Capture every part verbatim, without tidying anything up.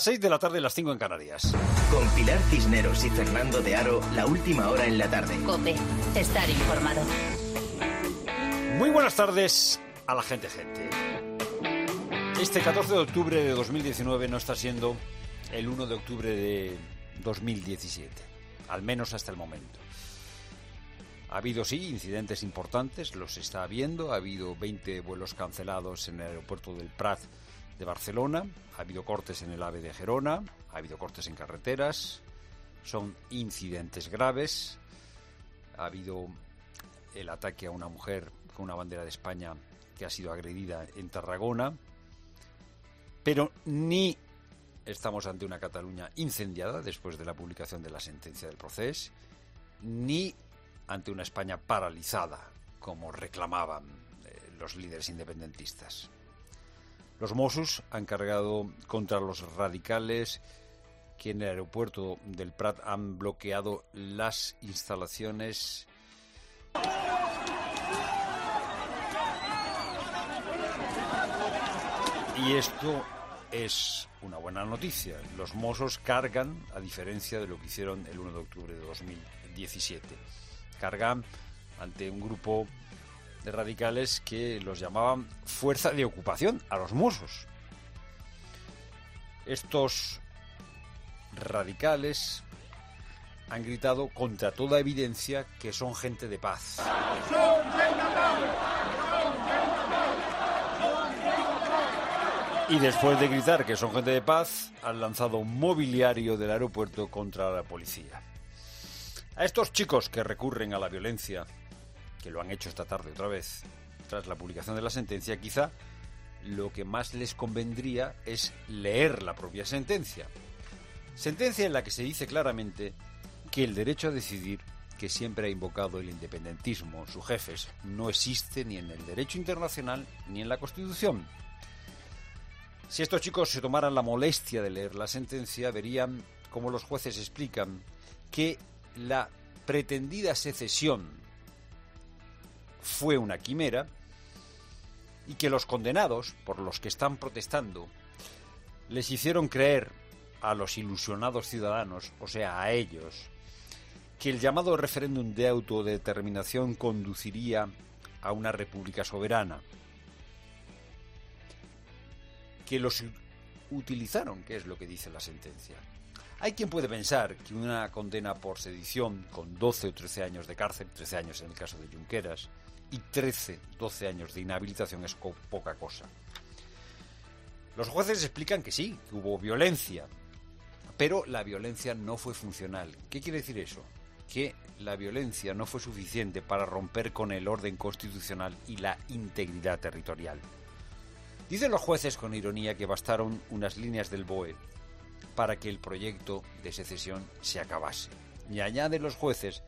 seis de la tarde, las cinco en Canarias. Con Pilar Cisneros y Fernando de Aro, la última hora en la tarde. COPE, estar informado. Muy buenas tardes a la gente, gente. Este catorce de octubre de dos mil diecinueve no está siendo el uno de octubre de dos mil diecisiete, al menos hasta el momento. Ha habido, sí, incidentes importantes, los está habiendo. Ha habido veinte vuelos cancelados en el aeropuerto del Prat de Barcelona, ha habido cortes en el AVE de Gerona, ha habido cortes en carreteras, son incidentes graves. Ha habido el ataque a una mujer con una bandera de España que ha sido agredida en Tarragona, pero ni estamos ante una Cataluña incendiada después de la publicación de la sentencia del procés, ni ante una España paralizada, como reclamaban eh, los líderes independentistas. Los Mossos han cargado contra los radicales que en el aeropuerto del Prat han bloqueado las instalaciones. Y esto es una buena noticia. Los Mossos cargan, a diferencia de lo que hicieron el uno de octubre de dos mil diecisiete. Cargan ante un grupo de radicales que los llamaban fuerza de ocupación, a los Mossos. Estos radicales han gritado contra toda evidencia que son gente de paz. Y después de gritar que son gente de paz, han lanzado un mobiliario del aeropuerto contra la policía. A estos chicos que recurren a la violencia, que lo han hecho esta tarde otra vez, tras la publicación de la sentencia, quizá lo que más les convendría es leer la propia sentencia. Sentencia en la que se dice claramente que el derecho a decidir, que siempre ha invocado el independentismo, sus jefes, no existe ni en el derecho internacional ni en la Constitución. Si estos chicos se tomaran la molestia de leer la sentencia, verían cómo los jueces explican que la pretendida secesión fue una quimera y que los condenados, por los que están protestando, les hicieron creer a los ilusionados ciudadanos, o sea, a ellos, que el llamado referéndum de autodeterminación conduciría a una república soberana, que los utilizaron, que es lo que dice la sentencia. Hay quien puede pensar que una condena por sedición con doce o trece años de cárcel, trece años en el caso de Junqueras, y trece, doce años de inhabilitación es poca cosa. Los jueces explican que sí, que hubo violencia, pero la violencia no fue funcional. ¿Qué quiere decir eso? Que la violencia no fue suficiente para romper con el orden constitucional y la integridad territorial. Dicen los jueces con ironía que bastaron unas líneas del B O E para que el proyecto de secesión se acabase. Y añaden los jueces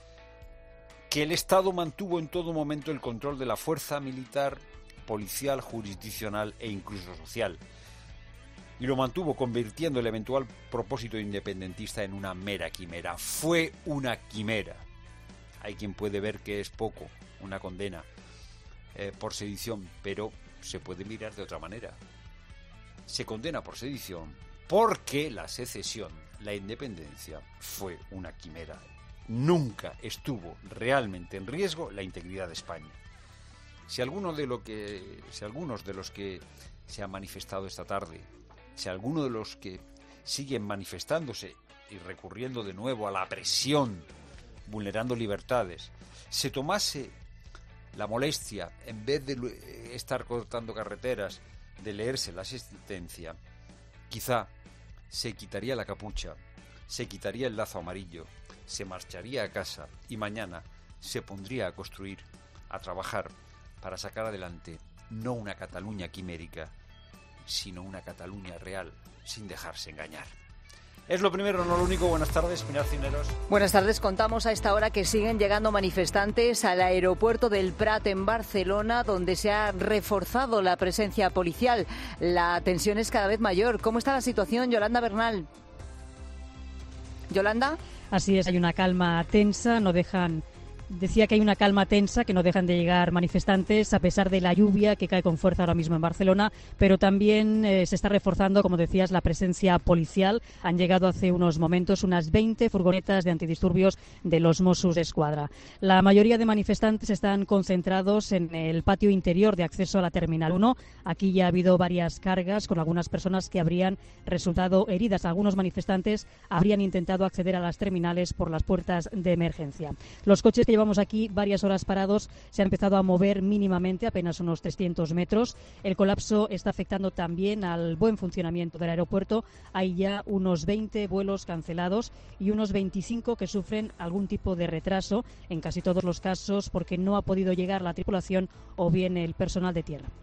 que el Estado mantuvo en todo momento el control de la fuerza militar, policial, jurisdiccional e incluso social. Y lo mantuvo convirtiendo el eventual propósito independentista en una mera quimera. Fue una quimera. Hay quien puede ver que es poco una condena eh, por sedición, pero se puede mirar de otra manera. Se condena por sedición porque la secesión, la independencia, fue una quimera. Nunca estuvo realmente en riesgo la integridad de España. Si alguno de lo que, si algunos de los que se han manifestado esta tarde, si alguno de los que siguen manifestándose y recurriendo de nuevo a la presión, vulnerando libertades, se tomase la molestia, en vez de estar cortando carreteras, de leerse la sentencia, quizá se quitaría la capucha, se quitaría el lazo amarillo, se marcharía a casa y mañana se pondría a construir, a trabajar para sacar adelante no una Cataluña quimérica, sino una Cataluña real, sin dejarse engañar. Es lo primero, no lo único. Buenas tardes, Pilar Cisneros. Buenas tardes. Contamos a esta hora que siguen llegando manifestantes al aeropuerto del Prat en Barcelona, donde se ha reforzado la presencia policial. La tensión es cada vez mayor. ¿Cómo está la situación, Yolanda Bernal? ¿Yolanda? Así es, hay una calma tensa, no dejan Decía que hay una calma tensa, que no dejan de llegar manifestantes a pesar de la lluvia que cae con fuerza ahora mismo en Barcelona, pero también eh, se está reforzando, como decías, la presencia policial. Han llegado hace unos momentos unas veinte furgonetas de antidisturbios de los Mossos d'Esquadra. La mayoría de manifestantes están concentrados en el patio interior de acceso a la Terminal uno. Aquí ya ha habido varias cargas con algunas personas que habrían resultado heridas. Algunos manifestantes habrían intentado acceder a las terminales por las puertas de emergencia. Los coches que llevamos aquí varias horas parados se han empezado a mover mínimamente, apenas unos trescientos metros. El colapso está afectando también al buen funcionamiento del aeropuerto. Hay ya unos veinte vuelos cancelados y unos veinticinco que sufren algún tipo de retraso, en casi todos los casos porque no ha podido llegar la tripulación o bien el personal de tierra.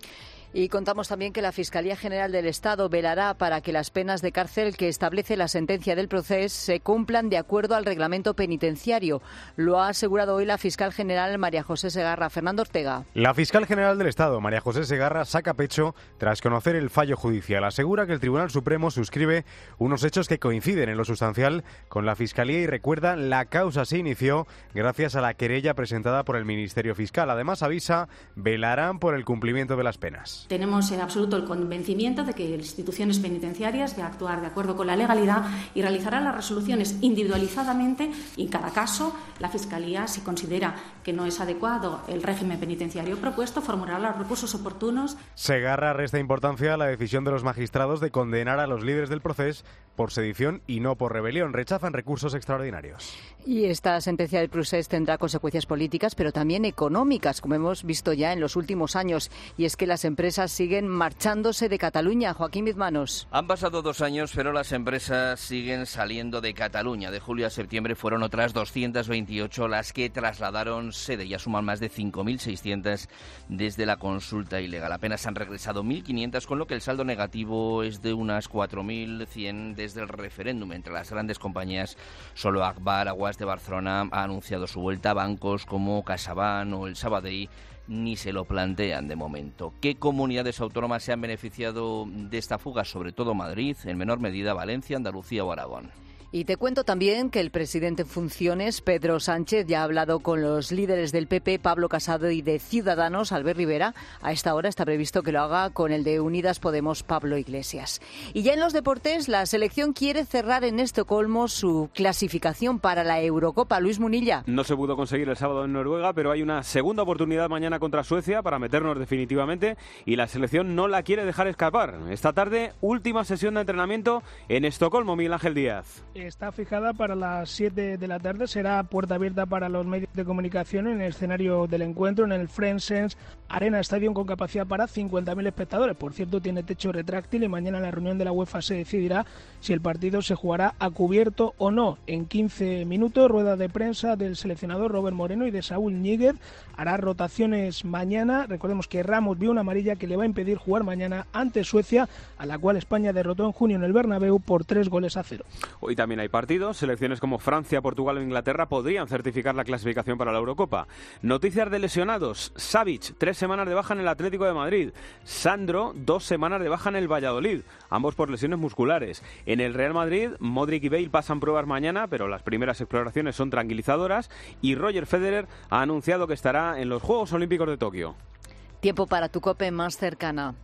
Y contamos también que la Fiscalía General del Estado velará para que las penas de cárcel que establece la sentencia del proceso se cumplan de acuerdo al reglamento penitenciario. Lo ha asegurado hoy la fiscal general María José Segarra. Fernando Ortega. La fiscal general del Estado, María José Segarra, saca pecho tras conocer el fallo judicial. Asegura que el Tribunal Supremo suscribe unos hechos que coinciden en lo sustancial con la Fiscalía y recuerda la causa se inició gracias a la querella presentada por el Ministerio Fiscal. Además, avisa, velarán por el cumplimiento de las penas. Tenemos en absoluto el convencimiento de que las instituciones penitenciarias van a actuar de acuerdo con la legalidad y realizarán las resoluciones individualizadamente y en cada caso la Fiscalía, si considera que no es adecuado el régimen penitenciario propuesto, formulará los recursos oportunos. Segarra resta importancia a la decisión de los magistrados de condenar a los líderes del proceso por sedición y no por rebelión. Rechazan recursos extraordinarios. Y esta sentencia del procés tendrá consecuencias políticas, pero también económicas, como hemos visto ya en los últimos años. Y es que las empresas siguen marchándose de Cataluña. Joaquín Bizmanos. Han pasado dos años, pero las empresas siguen saliendo de Cataluña. De julio a septiembre fueron otras doscientas veintiocho las que trasladaron sede. Ya suman más de cinco mil seiscientas desde la consulta ilegal. Apenas han regresado mil quinientas, con lo que el saldo negativo es de unas cuatro mil cien desde el referéndum. Entre las grandes compañías, solo Agbar, Aguas de Barcelona, ha anunciado su vuelta. Bancos como CaixaBank o el Sabadell ni se lo plantean de momento. ¿Qué comunidades autónomas se han beneficiado de esta fuga? Sobre todo Madrid, en menor medida Valencia, Andalucía o Aragón. Y te cuento también que el presidente en funciones, Pedro Sánchez, ya ha hablado con los líderes del P P, Pablo Casado, y de Ciudadanos, Albert Rivera. A esta hora está previsto que lo haga con el de Unidas Podemos, Pablo Iglesias. Y ya en los deportes, la selección quiere cerrar en Estocolmo su clasificación para la Eurocopa. Luis Munilla. No se pudo conseguir el sábado en Noruega, pero hay una segunda oportunidad mañana contra Suecia para meternos definitivamente y la selección no la quiere dejar escapar. Esta tarde, última sesión de entrenamiento en Estocolmo, Miguel Ángel Díaz. Está fijada para las siete de la tarde, será puerta abierta para los medios de comunicación en el escenario del encuentro, en el Friends Arena Stadium, con capacidad para cincuenta mil espectadores. Por cierto, tiene techo retráctil y mañana en la reunión de la UEFA se decidirá si el partido se jugará a cubierto o no. En quince minutos, rueda de prensa del seleccionador Robert Moreno y de Saúl Ñíguez. Hará rotaciones mañana. Recordemos que Ramos vio una amarilla que le va a impedir jugar mañana ante Suecia, a la cual España derrotó en junio en el Bernabéu por tres goles a cero. Hoy también hay partidos. Selecciones como Francia, Portugal o Inglaterra podrían certificar la clasificación para la Eurocopa. Noticias de lesionados. Savic, tres semanas de baja en el Atlético de Madrid. Sandro, dos semanas de baja en el Valladolid, ambos por lesiones musculares. En el Real Madrid, Modric y Bale pasan pruebas mañana, pero las primeras exploraciones son tranquilizadoras. Y Roger Federer ha anunciado que estará en los Juegos Olímpicos de Tokio. Tiempo para tu COPE más cercana.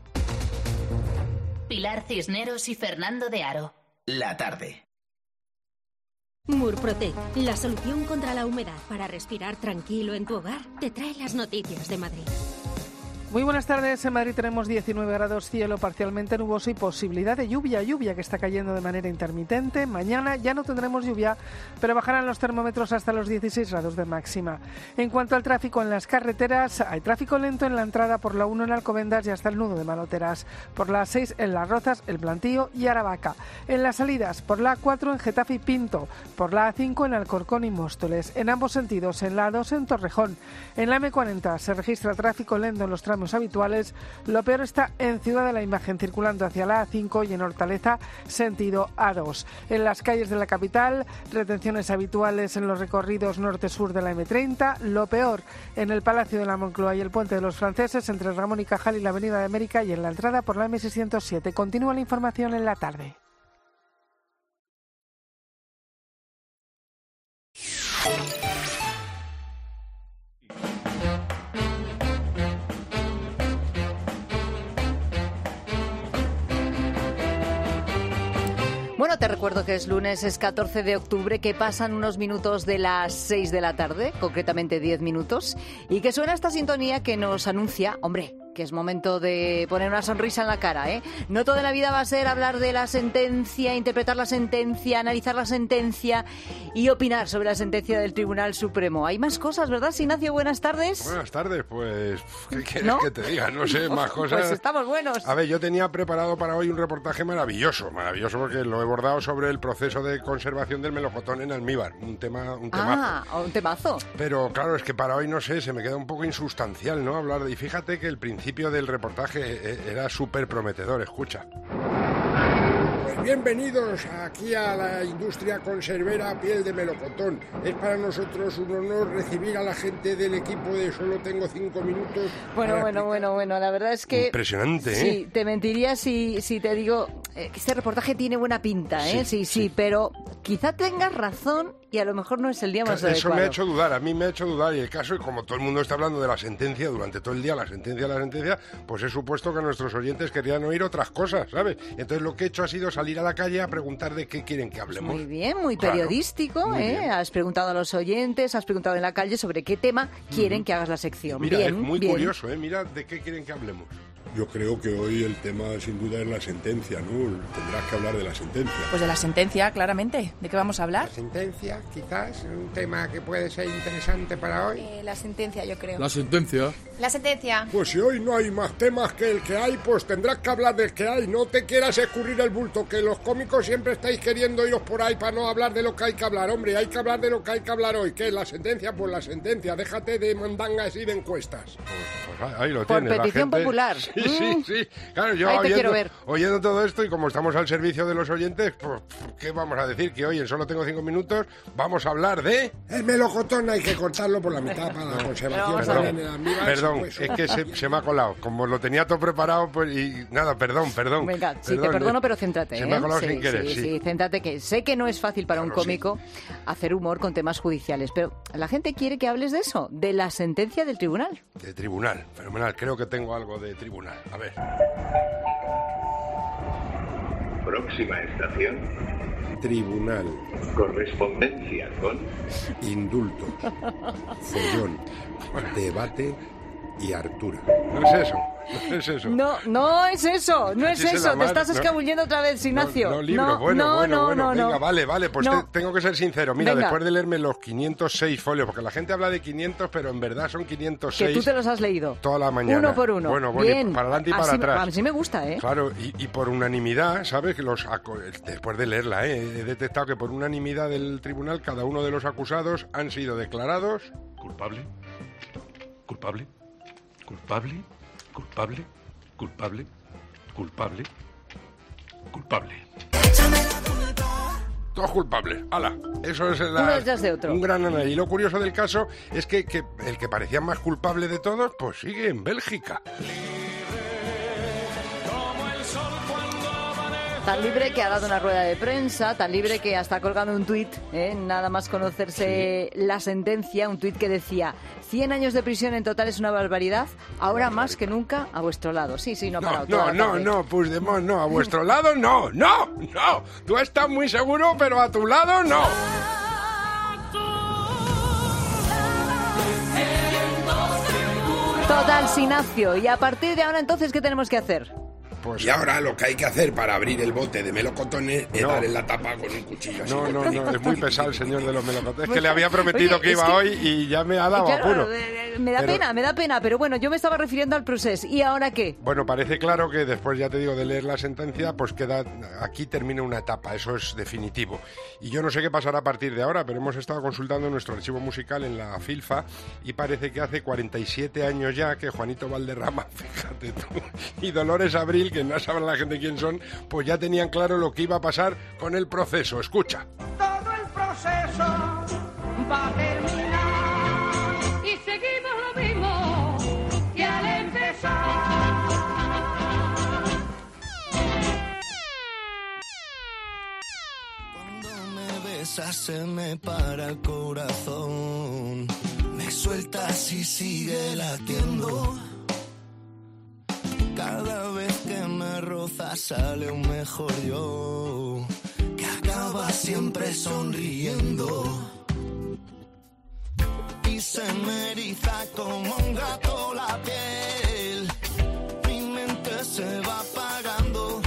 Pilar Cisneros y Fernando de Aro. La tarde. Murprotec, la solución contra la humedad para respirar tranquilo en tu hogar, te trae las noticias de Madrid. Muy buenas tardes. En Madrid tenemos diecinueve grados, cielo parcialmente nuboso y posibilidad de lluvia, lluvia que está cayendo de manera intermitente. Mañana ya no tendremos lluvia, pero bajarán los termómetros hasta los dieciséis grados de máxima. En cuanto al tráfico en las carreteras, hay tráfico lento en la entrada por la uno en Alcobendas y hasta el nudo de Manoteras, por la seis en Las Rozas, El Plantío y Aravaca. En las salidas, por la A cuatro en Getafe y Pinto, por la A cinco en Alcorcón y Móstoles, en ambos sentidos, en la A dos en Torrejón. En la eme cuarenta se registra tráfico lento en los tramos habituales. Lo peor está en Ciudad de la Imagen, circulando hacia la A cinco y en Hortaleza, sentido A dos. En las calles de la capital, retenciones habituales en los recorridos norte-sur de la eme treinta. Lo peor en el Palacio de la Moncloa y el Puente de los Franceses, entre Ramón y Cajal y la Avenida de América, y en la entrada por la eme seiscientos siete. Continúa la información en la tarde. Bueno, te recuerdo que es lunes, es catorce de octubre, que pasan unos minutos de las seis de la tarde, concretamente diez minutos, y que suena esta sintonía que nos anuncia, hombre, que es momento de poner una sonrisa en la cara, ¿eh? No toda la vida va a ser hablar de la sentencia, interpretar la sentencia, analizar la sentencia y opinar sobre la sentencia del Tribunal Supremo. Hay más cosas, ¿verdad, Ignacio? Buenas tardes. Buenas tardes, pues, ¿qué quieres ¿No? que te diga? No sé, más cosas. Pues estamos buenos. A ver, yo tenía preparado para hoy un reportaje maravilloso, maravilloso porque lo he bordado sobre el proceso de conservación del melocotón en almíbar, un tema, un temazo. Ah, un temazo. Pero claro, es que para hoy, no sé, se me queda un poco insustancial, ¿no? Hablar de... Y fíjate que el principio del reportaje era súper prometedor, escucha. Pues bienvenidos aquí a la industria conservera piel de melocotón. Es para nosotros un honor recibir a la gente del equipo de Solo Tengo Cinco Minutos. Bueno, bueno, bueno, bueno, la verdad es que... Impresionante, ¿eh? Sí, te mentiría si, si te digo eh, que este reportaje tiene buena pinta, ¿eh? Sí, sí, sí, sí, pero quizá tengas razón y a lo mejor no es el día más adecuado. Eso me ha hecho dudar, a mí me ha hecho dudar, y el caso, y como todo el mundo está hablando de la sentencia durante todo el día, la sentencia, la sentencia, pues he supuesto que nuestros oyentes querían oír otras cosas, ¿sabes? Entonces lo que he hecho ha sido salir a la calle a preguntar de qué quieren que hablemos. Muy bien, muy periodístico, claro, muy ¿eh? Bien. Has preguntado a los oyentes, has preguntado en la calle sobre qué tema quieren mm. que hagas la sección. Mira, bien, es muy bien. curioso, ¿eh? Mira de qué quieren que hablemos. Yo creo que hoy el tema sin duda es la sentencia, ¿no? Tendrás que hablar de la sentencia. Pues de la sentencia, claramente. ¿De qué vamos a hablar? La sentencia, quizás, un tema que puede ser interesante para hoy. Eh, la sentencia, yo creo. La sentencia. La sentencia. Pues si hoy no hay más temas que el que hay, pues tendrás que hablar del que hay. No te quieras escurrir el bulto, que los cómicos siempre estáis queriendo iros por ahí para no hablar de lo que hay que hablar. Hombre, hay que hablar de lo que hay que hablar hoy. ¿Qué es la sentencia? Pues la sentencia. Déjate de mandangas y de encuestas. Pues, pues ahí lo por tienes. petición la gente... popular. Sí, sí, sí. Claro, yo ahí te oyendo, quiero ver. oyendo todo esto y como estamos al servicio de los oyentes, pues, ¿qué vamos a decir? Que hoy en Solo Tengo Cinco Minutos vamos a hablar de... El melocotón hay que cortarlo por la mitad para la conservación. Perdón, en el almíbar, perdón pues, es que se, se me ha colado. Como lo tenía todo preparado, pues y nada, perdón, perdón. Venga, sí, perdón, te perdono, pero céntrate. Se ¿eh? me ha colado sí, sin querer, sí, sí. sí, céntrate, que sé que no es fácil para claro, un cómico sí. hacer humor con temas judiciales, pero la gente quiere que hables de eso, de la sentencia del tribunal. De tribunal, fenomenal. Creo que tengo algo de tribunal. A ver... Próxima estación. Tribunal. Correspondencia con... Indulto. Follón. Debate y hartura. No es eso. No es eso. No, no es eso, no es Así eso. Te estás escabullendo no, otra vez, Ignacio. No, no libro, no, bueno, no, bueno, no, bueno. No, venga, no. vale, vale, pues no. te, tengo que ser sincero. Mira, venga. Después de leerme los quinientos seis folios, porque la gente habla de quinientos, pero en verdad son quinientos seis. Que tú te los has leído. Toda la mañana. Uno por uno. Bueno, bueno, bien. para adelante y para así, atrás. Así me gusta, ¿eh? Claro, y, y por unanimidad, ¿sabes? Que los después de leerla, ¿eh? He detectado que por unanimidad del tribunal cada uno de los acusados han sido declarados... Culpable, culpable, culpable, culpable, culpable, culpable, culpable. Todos culpables. ¡Hala! Eso es la, uno detrás de otro. Un gran análisis. Y lo curioso del caso es que, que el que parecía más culpable de todos, pues sigue en Bélgica. Tan libre que ha dado una rueda de prensa, tan libre que hasta ha colgado un tuit, ¿eh? Nada más conocerse sí. la sentencia, un tuit que decía cien años de prisión en total es una barbaridad, ahora más que nunca a vuestro lado. Sí, sí, no ha parado. No, no, no, no, Puigdemont, no, a vuestro lado no, no, no. Tú estás muy seguro, pero a tu lado no. Total, Ignacio. Y a partir de ahora, entonces, ¿qué tenemos que hacer? Pues y ahora lo que hay que hacer para abrir el bote de melocotones es no. dar en la tapa con un cuchillo. No, así. no, no, es muy pesado el señor de los melocotones. Es que le había prometido Oye, que iba que... hoy y ya me ha dado claro, apuro. Me da pero... pena, me da pena, pero bueno, yo me estaba refiriendo al procés. ¿Y ahora qué? Bueno, parece claro que después, ya te digo, de leer la sentencia, pues queda, aquí termina una etapa, eso es definitivo. Y yo no sé qué pasará a partir de ahora, pero hemos estado consultando nuestro archivo musical en la Filfa y parece que hace cuarenta y siete años ya que Juanito Valderrama, fíjate tú, y Dolores Abril, que no saben la gente quién son, pues ya tenían claro lo que iba a pasar con el proceso. Escucha. Todo el proceso va a terminar y seguimos lo mismo que al empezar. Cuando me besas se me para el corazón, me sueltas y sigue latiendo. Cada vez que me rozas sale un mejor yo. siempre sonriendo. Y se me eriza como un gato la piel. Mi mente se va apagando.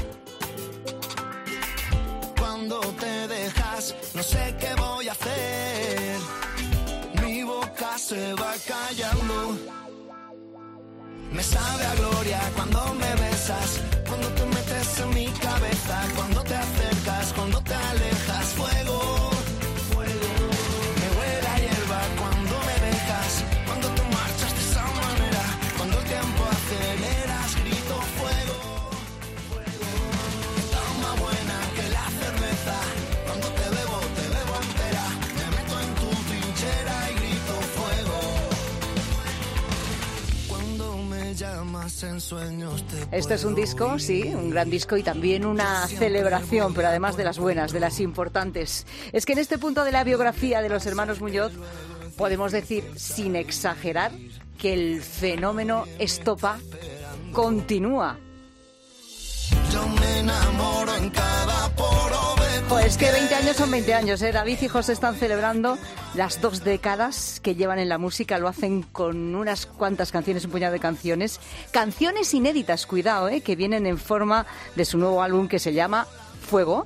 Cuando te dejas, no sé qué voy a hacer. Mi boca se va callando. Me sabe a gloria cuando me besas, cuando te metes en mi cabeza, cuando te acercas, cuando te alejas. Fuego, fuego. Me huele a hierba cuando me dejas, cuando te marchas de esa manera, cuando el tiempo aceleras, grito fuego, fuego. Está más buena que la cerveza, cuando te bebo, te bebo entera, me meto en tu trinchera y grito fuego. Cuando me llamas en sueños te Esto es un disco, sí, un gran disco y también una celebración, pero además de las buenas, de las importantes. Es que en este punto de la biografía de los hermanos Muñoz podemos decir, sin exagerar, que el fenómeno Estopa continúa. Yo me enamoro en cada poro de tu Pues que veinte años son veinte años, ¿eh? David y José están celebrando las dos décadas que llevan en la música. Lo hacen con unas cuantas canciones, un puñado de canciones. Canciones inéditas, cuidado, ¿eh? Que vienen en forma de su nuevo álbum que se llama Fuego.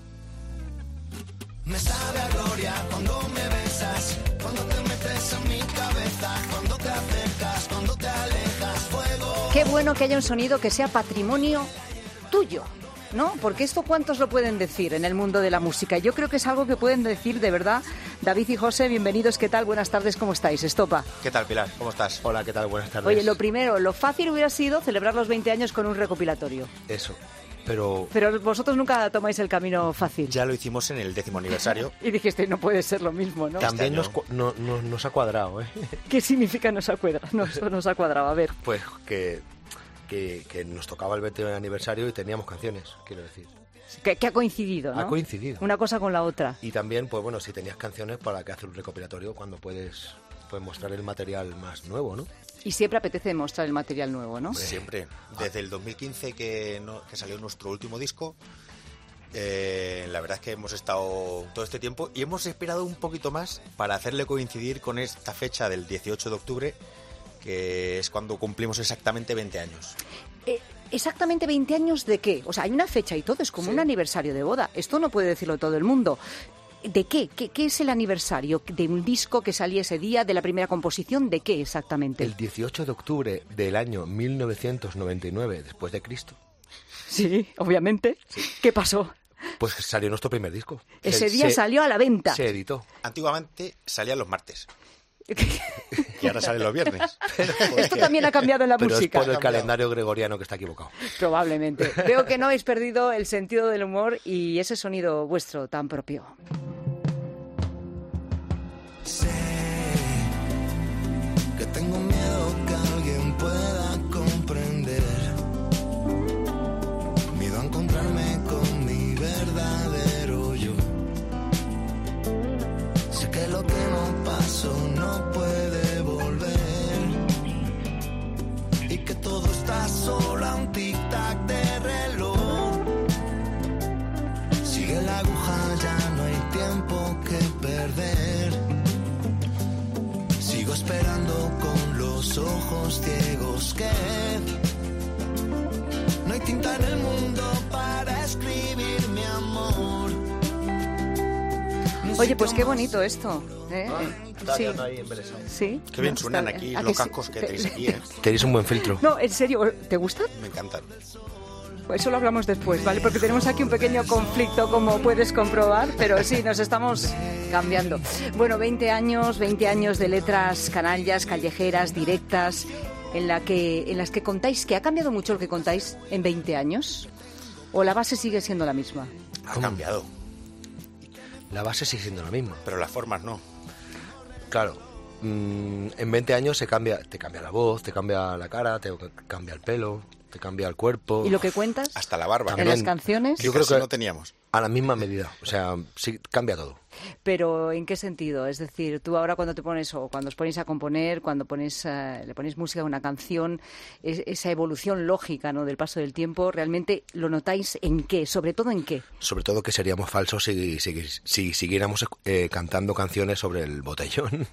Me sabe a gloria cuando me besas, cuando te metes en mi cabeza, cuando te acercas, cuando te alejas. Fuego. Qué bueno que haya un sonido que sea patrimonio tuyo, ¿no? Porque esto cuántos lo pueden decir en el mundo de la música. Yo creo que es algo que pueden decir de verdad. David y José, bienvenidos. ¿Qué tal? Buenas tardes, ¿cómo estáis? Estopa. ¿Qué tal, Pilar? ¿Cómo estás? Hola, ¿qué tal? Buenas tardes. Oye, lo primero, lo fácil hubiera sido celebrar los veinte años con un recopilatorio. Eso, pero... Pero vosotros nunca tomáis el camino fácil. Ya lo hicimos en el décimo aniversario. Y dijiste, no puede ser lo mismo, ¿no? También nos, no, no, nos ha cuadrado, ¿eh? ¿Qué significa nos ha cuadrado? Nos, nos ha cuadrado, a ver. Pues que, que, que nos tocaba el veinte aniversario y teníamos canciones, quiero decir. Que, que ha coincidido, ¿no? Ha coincidido. Una cosa con la otra. Y también, pues bueno, si tenías canciones, ¿para qué hacer un recopilatorio cuando puedes, puedes mostrar el material más nuevo, ¿no? Y siempre apetece mostrar el material nuevo, ¿no? Pues siempre. Desde el dos mil quince que, no, que salió nuestro último disco, eh, la verdad es que hemos estado todo este tiempo y hemos esperado un poquito más para hacerle coincidir con esta fecha del dieciocho de octubre, que es cuando cumplimos exactamente veinte años. Eh, ¿Exactamente veinte años de qué? O sea, hay una fecha y todo, es como sí. Un aniversario de boda. Esto no puede decirlo todo el mundo. ¿De qué? qué? ¿Qué es el aniversario? ¿De un disco que salía ese día? ¿De la primera composición? ¿De qué exactamente? El dieciocho de octubre del año mil novecientos noventa y nueve, después de Cristo. Sí, obviamente. Sí. ¿Qué pasó? Pues salió nuestro primer disco. Ese día se, salió a la venta. Se editó. Antiguamente salían los martes. Y ahora salen los viernes. Esto también ha cambiado en la pero música. Es por el calendario gregoriano que está equivocado. Probablemente. Veo que no habéis perdido el sentido del humor y ese sonido vuestro tan propio. Sé que tengo miedo que alguien pueda comprender. Miedo a encontrarme con mi verdadero yo. Sé que lo que no pasó no puede volver. Y que todo está solo a un tic-tac de reloj. Sigue la aguja, ya no hay tiempo que perder. Sigo esperando con los ojos ciegos que no hay tinta en el mundo para escribir mi amor. Oye, pues qué bonito esto, ¿eh? Ah, sí. Ahí sí. Qué bien suenan aquí los cascos que tenéis aquí, ¿eh? Tenéis un buen filtro. No, en serio, ¿te gusta? Me encantan. Pues eso lo hablamos después, ¿vale? Porque tenemos aquí un pequeño conflicto, como puedes comprobar, pero sí, nos estamos cambiando. Bueno, veinte años, veinte años de letras canallas, callejeras, directas, en, la que, en las que contáis, que ha cambiado mucho lo que contáis en veinte años, ¿o la base sigue siendo la misma? Ha cambiado. La base sigue siendo la misma. Pero las formas no. Claro. Mmm, en veinte años se cambia, te cambia la voz, te cambia la cara, te cambia el pelo, te cambia el cuerpo. ¿Y lo que cuentas? Hasta la barba. ¿En las canciones? Yo creo que no teníamos. A la misma medida, o sea, sí, cambia todo. Pero ¿en qué sentido? Es decir, tú ahora cuando te pones o cuando os ponéis a componer, cuando pones uh, le pones música a una canción, es, esa evolución lógica, ¿no?, del paso del tiempo, ¿realmente lo notáis en qué? ¿Sobre todo en qué? Sobre todo que seríamos falsos si, si, si siguiéramos eh, cantando canciones sobre el botellón.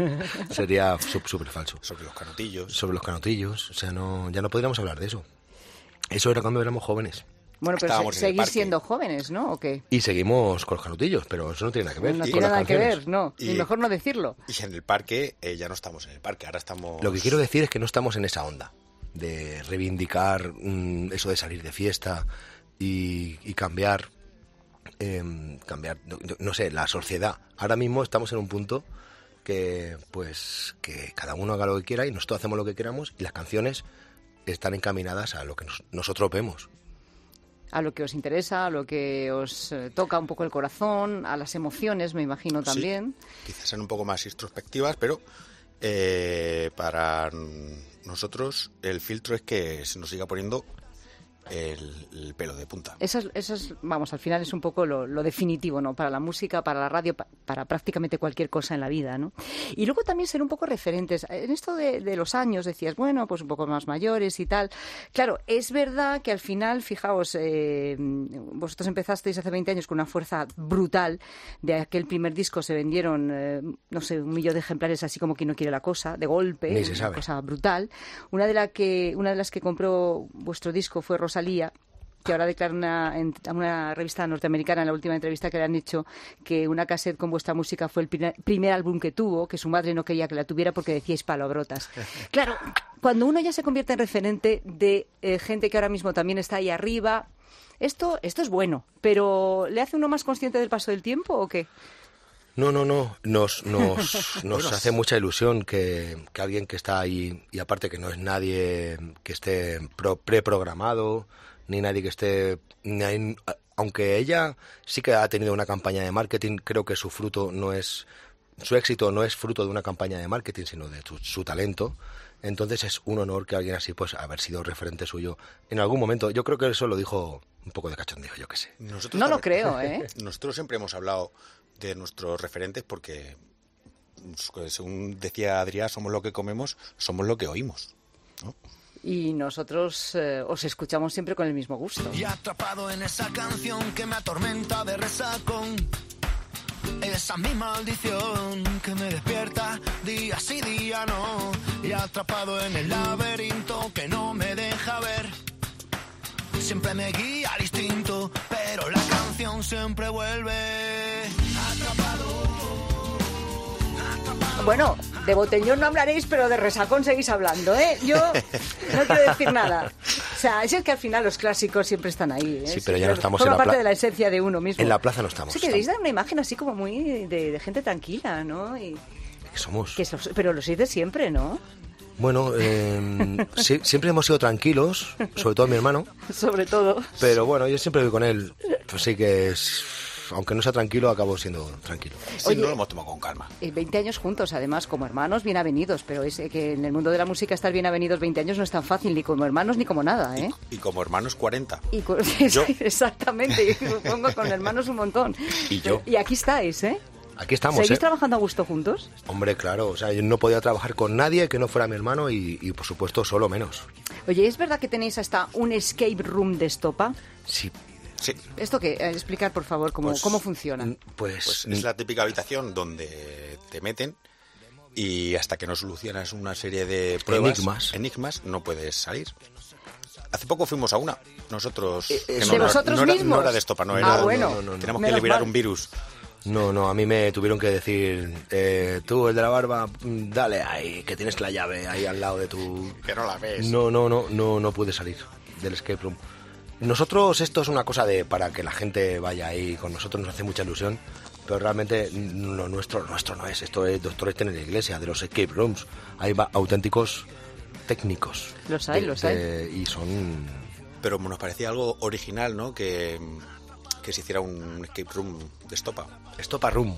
Sería súper falso. Sobre los canotillos. Sobre los canotillos, o sea, no, ya no podríamos hablar de eso. Eso era cuando éramos jóvenes. Bueno, pero se, seguís siendo jóvenes, ¿no? ¿O qué? Y seguimos con los canutillos, pero eso no tiene nada que ver. No y tiene nada que ver, no. Y, y mejor no decirlo. Y en el parque, eh, ya no estamos en el parque, ahora estamos... Lo que quiero decir es que no estamos en esa onda de reivindicar mmm, eso de salir de fiesta y, y cambiar, eh, cambiar, no, no sé, la sociedad. Ahora mismo estamos en un punto que, pues, que cada uno haga lo que quiera y nosotros hacemos lo que queramos y las canciones están encaminadas a lo que nos, nosotros vemos. A lo que os interesa, a lo que os eh, toca un poco el corazón, a las emociones, me imagino también. Sí, quizás sean un poco más introspectivas, pero eh, para nosotros el filtro es que se nos siga poniendo el, el pelo de punta. Eso es, eso es, vamos, al final es un poco lo, lo definitivo, ¿no? Para la música, para la radio, pa, para prácticamente cualquier cosa en la vida, ¿no? Y luego también ser un poco referentes. En esto de, de los años decías, bueno, pues un poco más mayores y tal. Claro, es verdad que al final, fijaos, eh, vosotros empezasteis hace veinte años con una fuerza brutal. De aquel primer disco se vendieron, eh, no sé, un millón de ejemplares, así como quien no quiere la cosa, de golpe, Ni se una sabe. cosa brutal. Una de, la que, una de las que compró vuestro disco fue Rosa Rosalía, que ahora declara una, en una revista norteamericana, en la última entrevista que le han hecho, que una cassette con vuestra música fue el primer, primer álbum que tuvo, que su madre no quería que la tuviera porque decíais palabrotas. Claro, cuando uno ya se convierte en referente de eh, gente que ahora mismo también está ahí arriba, esto, esto es bueno, pero ¿le hace uno más consciente del paso del tiempo o qué? No, no, no. Nos, nos, nos hace mucha ilusión que, que alguien que está ahí, y aparte que no es nadie que esté pro, preprogramado, ni nadie que esté... Ni hay, aunque ella sí que ha tenido una campaña de marketing, creo que su fruto no es... Su éxito no es fruto de una campaña de marketing, sino de su, su talento. Entonces es un honor que alguien así, pues, haber sido referente suyo en algún momento. Yo creo que eso lo dijo un poco de cachondeo, yo qué sé. Nosotros no lo creo, ¿eh? Nosotros siempre hemos hablado de nuestros referentes porque, según decía Adrián, somos lo que comemos, somos lo que oímos, ¿no? Y nosotros eh, os escuchamos siempre con el mismo gusto. Y atrapado en esa canción que me atormenta de resacón, esa es mi maldición que me despierta día sí día no, y atrapado en el laberinto que no me deja ver. Siempre me guía al instinto, pero la canción siempre vuelve. Atrapado, atrapado. Bueno, de botellón no hablaréis, pero de resacón seguís hablando, ¿eh? Yo no quiero decir nada. O sea, es que al final los clásicos siempre están ahí, ¿eh? Sí, pero ya no estamos Forma en la parte plaza. de la esencia de uno mismo. En la plaza no estamos. Sí, queréis dar una imagen así como muy de, de gente tranquila, ¿no? Y ¿Qué somos? que so- pero lo sois de siempre, ¿no? Bueno, eh, sí, siempre hemos sido tranquilos, sobre todo mi hermano. Sobre todo. Pero bueno, yo siempre voy con él. Pues sí que es, aunque no sea tranquilo, acabo siendo tranquilo. Sí, no lo hemos tomado con calma. Eh, veinte años juntos, además, como hermanos, bien avenidos. Pero es eh, que en el mundo de la música estar bien avenidos veinte años no es tan fácil, ni como hermanos ni como nada, ¿eh? Y como hermanos cuarenta. Y con- Yo. Exactamente, y supongo con hermanos un montón. Y yo. Y aquí estáis, ¿eh? Aquí estamos, ¿Seguís ¿eh? trabajando a gusto juntos? Hombre, claro, o sea, yo no podía trabajar con nadie que no fuera mi hermano y, y por supuesto, solo menos. Oye, ¿es verdad que tenéis hasta un escape room de estopa? Sí. Sí. ¿Esto qué? Eh, explicar, por favor, cómo, Pues, cómo funciona. Pues, Pues es la típica habitación donde te meten y hasta que no solucionas una serie de pruebas, Enigmas. enigmas, no puedes salir. Hace poco fuimos a una, nosotros... Eh, que ¿de no era- vosotros no era, mismos? no era de estopa, no Ah, era... bueno. no, no, no. Tenemos Menos que liberar mal. un virus. No, no, a mí me tuvieron que decir, eh, tú, el de la barba, mm, dale ahí, que tienes la llave ahí al lado de tu... Que no la ves. No, no, no, no, no pude salir del escape room. Nosotros, esto es una cosa de para que la gente vaya ahí con nosotros, nos hace mucha ilusión, pero realmente lo nuestro, nuestro no es. Esto es Doctor Estén en la iglesia, de los escape rooms. Hay va- auténticos técnicos. Los hay, de- los hay. de- Y son... Pero nos parecía algo original, ¿no? Que, que se hiciera un escape room de estopa. Estopa room.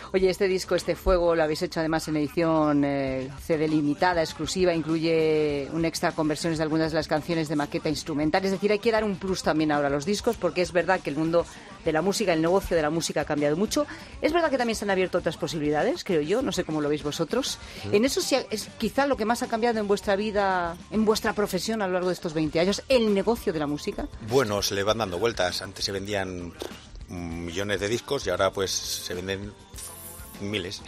Oye, este disco, este fuego, lo habéis hecho además en edición eh, C D limitada, exclusiva, incluye un extra con versiones de algunas de las canciones de maqueta instrumental. Es decir, hay que dar un plus también ahora a los discos, porque es verdad que el mundo de la música, el negocio de la música ha cambiado mucho. Es verdad que también se han abierto otras posibilidades, creo yo, no sé cómo lo veis vosotros. Sí. En eso sí es quizá lo que más ha cambiado en vuestra vida, en vuestra profesión a lo largo de estos veinte años, el negocio de la música. Bueno, se le van dando vueltas. Antes se vendían millones de discos y ahora pues se venden miles.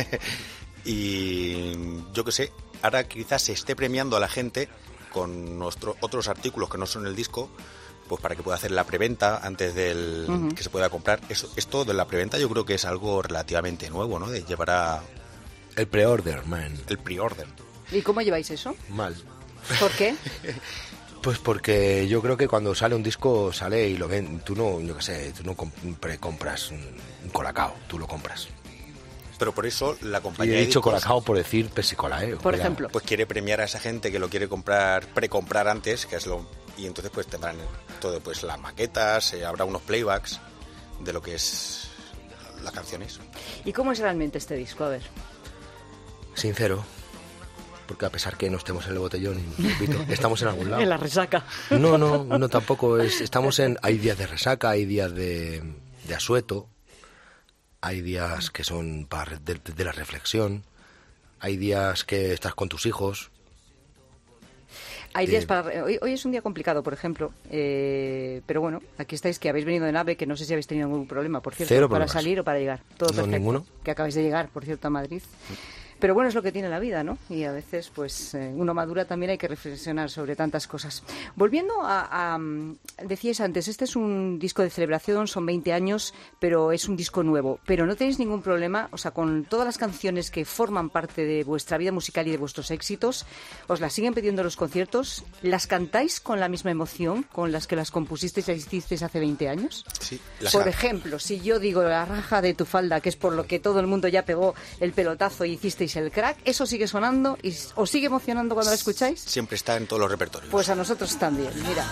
Y yo qué sé, ahora quizás se esté premiando a la gente con nuestros otros artículos que no son el disco, pues para que pueda hacer la preventa antes del uh-huh. que se pueda comprar. Eso, esto de la preventa yo creo que es algo relativamente nuevo, ¿no? De llevar a... El pre-order, man. El pre-order. ¿Y cómo lleváis eso? Mal. ¿Por qué? Pues porque yo creo que cuando sale un disco sale y lo ven, tú no, yo qué sé, tú no precompras un, un colacao, tú lo compras. Pero por eso la compañía y he dicho de discos, colacao por decir pesicola, ¿eh? Por ejemplo. Pues quiere premiar a esa gente que lo quiere comprar, precomprar antes, que es lo... Y entonces pues tendrán todo, pues las maquetas, eh, habrá unos playbacks de lo que es las canciones. ¿Y cómo es realmente este disco? A ver. Sincero. Porque a pesar que no estemos en el botellón, repito, estamos en algún lado. En la resaca. No, no, no tampoco es. Estamos en. Hay días de resaca, hay días de, de asueto, hay días que son para de, de la reflexión, hay días que estás con tus hijos. Hay días para... Hoy, hoy es un día complicado, por ejemplo, eh, pero bueno, aquí estáis, que habéis venido de nave, que no sé si habéis tenido ningún problema, por cierto, Cero para problemas. salir o para llegar. Todo no, perfecto. Ninguno. Que acabáis de llegar, por cierto, a Madrid. Pero bueno, es lo que tiene la vida, ¿no? Y a veces, pues, eh, uno madura, también hay que reflexionar sobre tantas cosas. Volviendo a, a... Decíais antes, este es un disco de celebración, son veinte años, pero es un disco nuevo. Pero no tenéis ningún problema, o sea, con todas las canciones que forman parte de vuestra vida musical y de vuestros éxitos, os las siguen pidiendo los conciertos, ¿las cantáis con la misma emoción con las que las compusisteis y hicisteis hace veinte años? Sí. Por ejemplo, si yo digo La raja de tu falda, que es por lo que todo el mundo ya pegó el pelotazo y hicisteis el crack, ¿eso sigue sonando y os sigue emocionando cuando la escucháis? Siempre está en todos los repertorios. Pues a nosotros también, mira.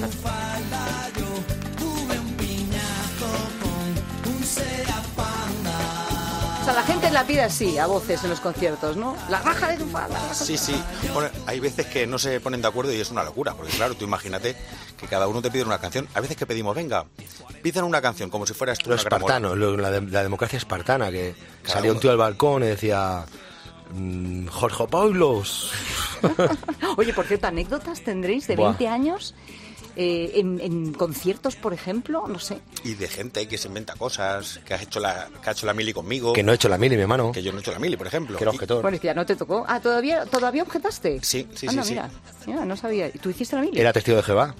O sea, la gente la pide así, a voces en los conciertos, ¿no? La raja de tu falda. Sí, sí. Bueno, hay veces que no se ponen de acuerdo y es una locura, porque claro, tú imagínate que cada uno te pide una canción. A veces que pedimos, venga, piden una canción como si fueras tú Lo una espartano, lo, la, de, la democracia espartana, que cada salía uno. Un tío al balcón y decía... Mm, Jorge Paulos. Oye, por cierto, ¿anécdotas tendréis de veinte Buah. años? Eh, en, en conciertos, por ejemplo, no sé. Y de gente que se inventa cosas, que has hecho la, que ha hecho la mili conmigo. Que no he hecho la mili, mi hermano. Que yo no he hecho la mili, por ejemplo. Que era objetor. Bueno, es que ya no te tocó. Ah, ¿todavía, ¿todavía objetaste? Sí, sí, Anda, sí. Mira, sí. mira, no sabía. ¿Y tú hiciste la mili? Era testigo de Jehová.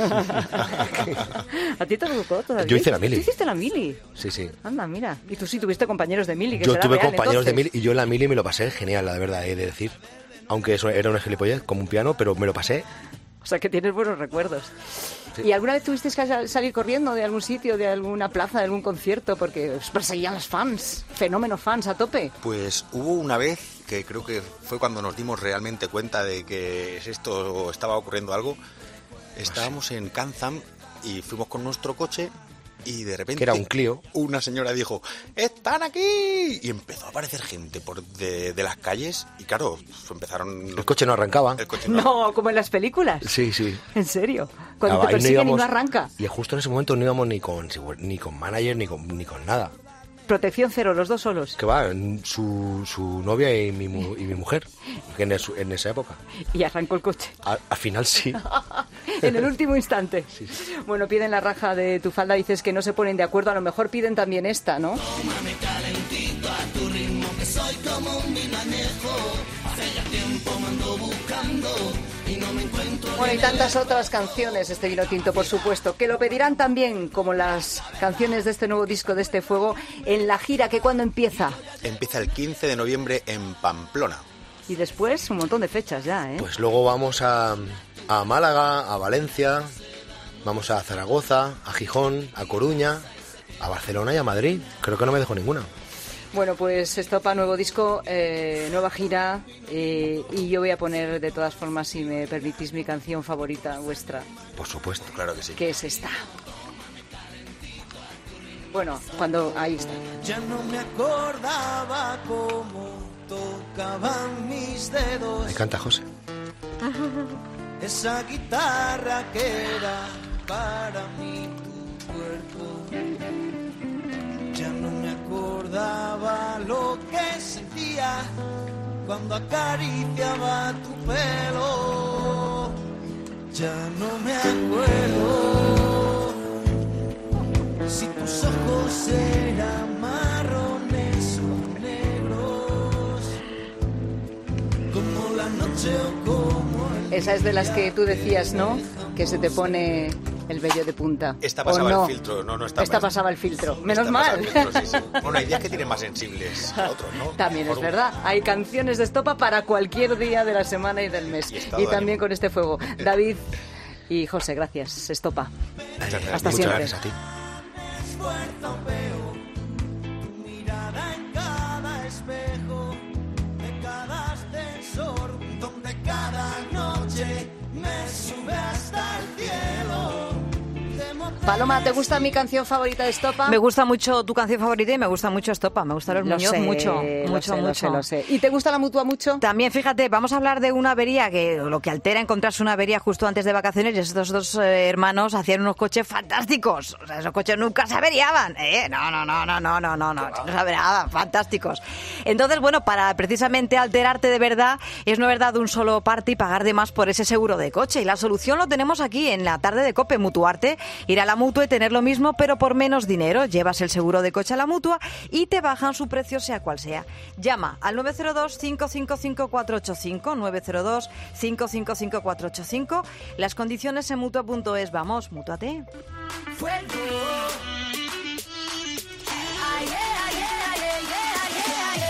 ¿A ti te tocó todavía? Yo hice la mili. ¿Tú hiciste la mili? Sí, sí. Anda, mira. Y tú sí tuviste compañeros de mili, que Yo será tuve real, compañeros entonces. de mili y yo en la mili me lo pasé genial, la verdad, he de decir. Aunque eso era una gilipollez, como un piano, pero me lo pasé. O sea, que tienes buenos recuerdos. Sí. ¿Y alguna vez tuvisteis que salir corriendo de algún sitio, de alguna plaza, de algún concierto? Porque os perseguían los fans, fenómeno fans a tope. Pues hubo una vez que creo que fue cuando nos dimos realmente cuenta de que esto estaba ocurriendo algo. Estábamos en Kanzam y fuimos con nuestro coche y de repente... Que era un Clio. Una señora dijo, ¡están aquí! Y empezó a aparecer gente por de, de las calles y claro, empezaron... El coche no arrancaba. El coche no. no, como en las películas. Sí, sí. ¿En serio? Cuando Claro, te persiguen no íbamos, y no arranca. Y justo en ese momento no íbamos ni con, ni con manager ni con, ni con nada. Protección cero, los dos solos. Que va, su, su novia y mi, y mi mujer, en, el, en esa época. Y arrancó el coche. A, al final sí. En el último instante. Sí, sí. Bueno, piden la raja de tu falda, dices que no se ponen de acuerdo, a lo mejor piden también esta, ¿no? Tómame calentito a tu ritmo, que soy como un vino añejo. Hace ya tiempo me ando buscando y no me encuentro. Bueno, y tantas otras canciones, este vino tinto, por supuesto, que lo pedirán también, como las canciones de este nuevo disco, de este fuego, en la gira, que ¿cuándo empieza? Empieza el quince de noviembre en Pamplona. Y después un montón de fechas ya, ¿eh? Pues luego vamos a, a Málaga, a Valencia, vamos a Zaragoza, a Gijón, a Coruña, a Barcelona y a Madrid. Creo que no me dejo ninguna. Bueno, pues estopa, nuevo disco, eh, nueva gira, eh, y yo voy a poner, de todas formas, si me permitís, mi canción favorita vuestra. Por supuesto, claro que sí. Que es esta. Bueno, cuando... ahí está. Ya no me acordaba cómo tocaban mis dedos. Ahí canta José. Esa guitarra que era para mí tu cuerpo. Ya no me acordaba lo que sentía cuando acariciaba tu pelo. Ya no me acuerdo si tus ojos eran marrones o negros, como la noche o como el... Esa es de las que tú decías, ¿no? Que se te pone el vello de punta. Esta pasaba no. el filtro, no, no está Esta mal. pasaba el filtro, menos Esta mal. pasaba el filtro, sí, sí. Bueno, hay días que tienen más sensibles que otros, ¿no? También es Por- verdad, hay canciones de estopa para cualquier día de la semana y del mes. Y Y, estado de también ánimo. con este fuego. David y José, gracias. Estopa. Muchas gracias. Hasta Muchas siempre. gracias a ti. esfuerzo veo tu mirada en cada espejo de cada ascensor donde cada noche me sube hasta el cielo. Paloma, ¿te gusta mi canción favorita de Estopa? Me gusta mucho tu canción favorita y me gusta mucho Estopa. Me gusta los Lo Muñoz sé, mucho, lo mucho, sé, lo mucho. sé, lo sé. ¿Y te gusta la Mutua mucho? También, fíjate, vamos a hablar de una avería que lo que altera encontrarse una avería justo antes de vacaciones y estos dos eh, hermanos hacían unos coches fantásticos. O sea, esos coches nunca se averiaban, ¿eh? No, no, no, no, no, no, no, no, no se averiaban, fantásticos. Entonces, bueno, para precisamente alterarte de verdad, es no verdad de un solo parte y pagar de más por ese seguro de coche. Y la solución lo tenemos aquí en la tarde de COPE, Mutuarte. Ir a la Mutua y tener lo mismo, pero por menos dinero. Llevas el seguro de coche a la Mutua y te bajan su precio sea cual sea. Llama al nueve cero dos, cinco cinco cinco, cuatro ocho cinco, nueve cero dos, cinco cinco cinco, cuatro ocho cinco. Las condiciones en mutua punto es. Vamos, mútuate. Fuego. Ay, ay, ay, ay, ay, ay,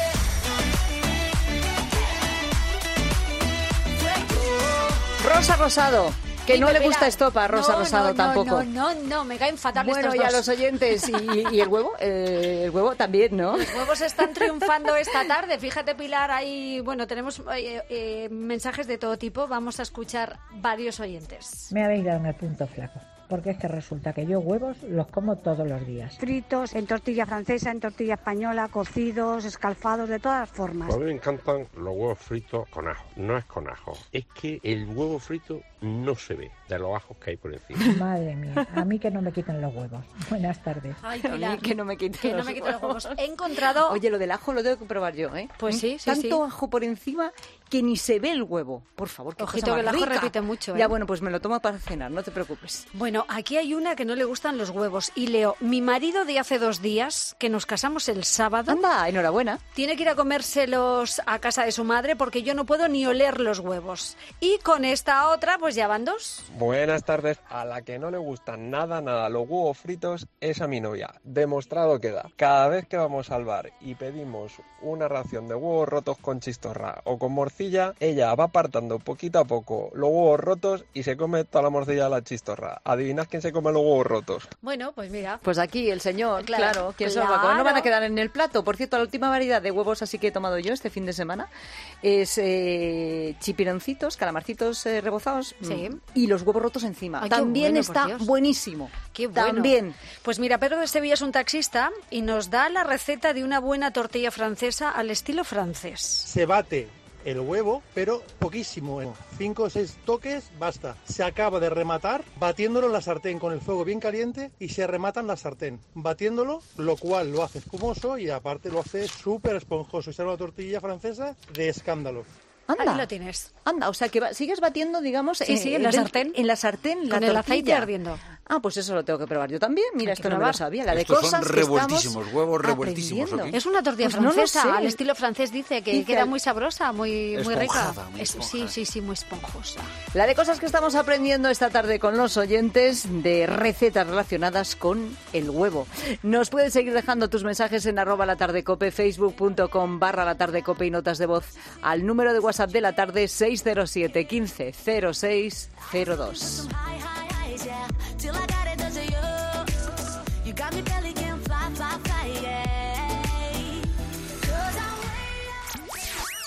ay. Fuego. Rosa Rosado. Que no Dime, le gusta Pilar. Estopa, Rosa No, Rosado no, tampoco. No, no, no, me caen fatal Bueno, estos y a dos. los oyentes. ¿Y, y el huevo? Eh, el huevo también, ¿no? Los huevos están triunfando esta tarde. Fíjate, Pilar, ahí, bueno, tenemos eh, eh, mensajes de todo tipo. Vamos a escuchar varios oyentes. Me habéis dado en el punto flaco, porque es que resulta que yo huevos los como todos los días. Fritos, en tortilla francesa, en tortilla española, cocidos, escalfados, de todas formas. A mí me encantan los huevos fritos con ajo. No es con ajo, es que el huevo frito no se ve de los ajos que hay por encima. Madre mía, a mí que no me quiten los huevos. Buenas tardes. Ay, A mí Pilar, que no me quiten que no los me quiten los huevos. huevos. He encontrado... Oye, lo del ajo lo tengo que probar yo, ¿eh? Pues sí, sí, Tanto sí. ajo por encima que ni se ve el huevo. Por favor, qué Ojito cosa que más el ajo rica. repite mucho, ¿eh? Ya, bueno, pues me lo tomo para cenar, no te preocupes. Bueno, aquí hay una que no le gustan los huevos. Y leo, mi marido de hace dos días, que nos casamos el sábado... Anda, enhorabuena. Tiene que ir a comérselos a casa de su madre porque yo no puedo ni oler los huevos. Y con esta otra, pues ya van dos. Buenas tardes. A la que no le gustan nada, nada los huevos fritos es a mi novia. Demostrado queda. Cada vez que vamos al bar y pedimos una ración de huevos rotos con chistorra o con morcilla, ella va apartando poquito a poco los huevos rotos y se come toda la morcilla de la chistorra. Adivinad quién se come los huevos rotos. Bueno, pues mira. Pues aquí el señor, Claro, claro, ¿quién se los va a claro. comer? No van a quedar en el plato. Por cierto, la última variedad de huevos así que he tomado yo este fin de semana es eh, chipironcitos, calamarcitos eh, rebozados Sí. mm, y los huevos rotos encima. Ay, qué También bueno, por está Dios. buenísimo. Qué bueno. También. Pues mira, Pedro de Sevilla es un taxista y nos da la receta de una buena tortilla francesa al estilo francés. Se bate el huevo, pero poquísimo. Cinco o seis toques, basta. Se acaba de rematar batiéndolo en la sartén con el fuego bien caliente y se remata en la sartén. Batiéndolo, lo cual lo hace espumoso y aparte lo hace súper esponjoso. Y será una tortilla francesa de escándalo. Anda. Ahí lo tienes. Anda, o sea que va- sigues batiendo, digamos, Sí, sí, en la dentro- sartén. En la sartén, la Con el tortilla. aceite ardiendo. Ah, pues eso lo tengo que probar yo también. Mira, Hay que esto no me lo probar. sabía. La de Estos son cosas que revueltísimos, estamos huevos revueltísimos, aprendiendo. ¿o Es una tortilla Pues no lo francesa, sé. al estilo francés dice que Dice queda el- muy sabrosa, muy, muy rica. Esponjada, muy Es- sí, esponjada. sí, sí, muy esponjosa. La de cosas que estamos aprendiendo esta tarde con los oyentes de recetas relacionadas con el huevo. Nos puedes seguir dejando tus mensajes en arroba la tarde cope, facebook.com barra la tarde cope y notas de voz al número de WhatsApp de la tarde seis cero siete, quince, cero seis cero dos.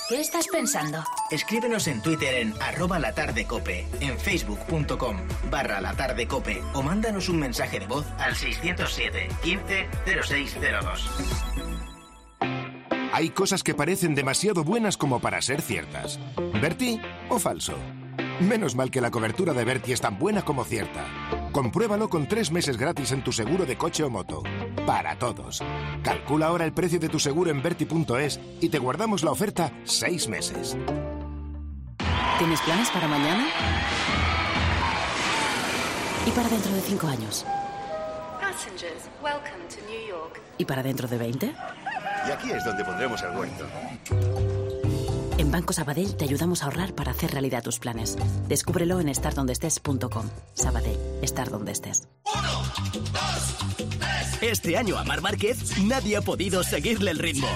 ¿Qué estás pensando? Escríbenos en Twitter en arroba latardecope, en facebook.com barra latardecope o mándanos un mensaje de voz al seiscientos siete, quince, cero seis cero dos. Hay cosas que parecen demasiado buenas como para ser ciertas. ¿Berti o falso? Menos mal que la cobertura de Berti es tan buena como cierta. Compruébalo con tres meses gratis en tu seguro de coche o moto. Para todos. Calcula ahora el precio de tu seguro en berti punto es y te guardamos la oferta seis meses. ¿Tienes planes para mañana? ¿Y para dentro de cinco años? ¿Y para dentro de veinte? Y aquí es donde pondremos el huerto. En Banco Sabadell te ayudamos a ahorrar para hacer realidad tus planes. Descúbrelo en estar donde estés punto com. Sabadell, estar donde estés. Este año a Marc Márquez nadie ha podido seguirle el ritmo.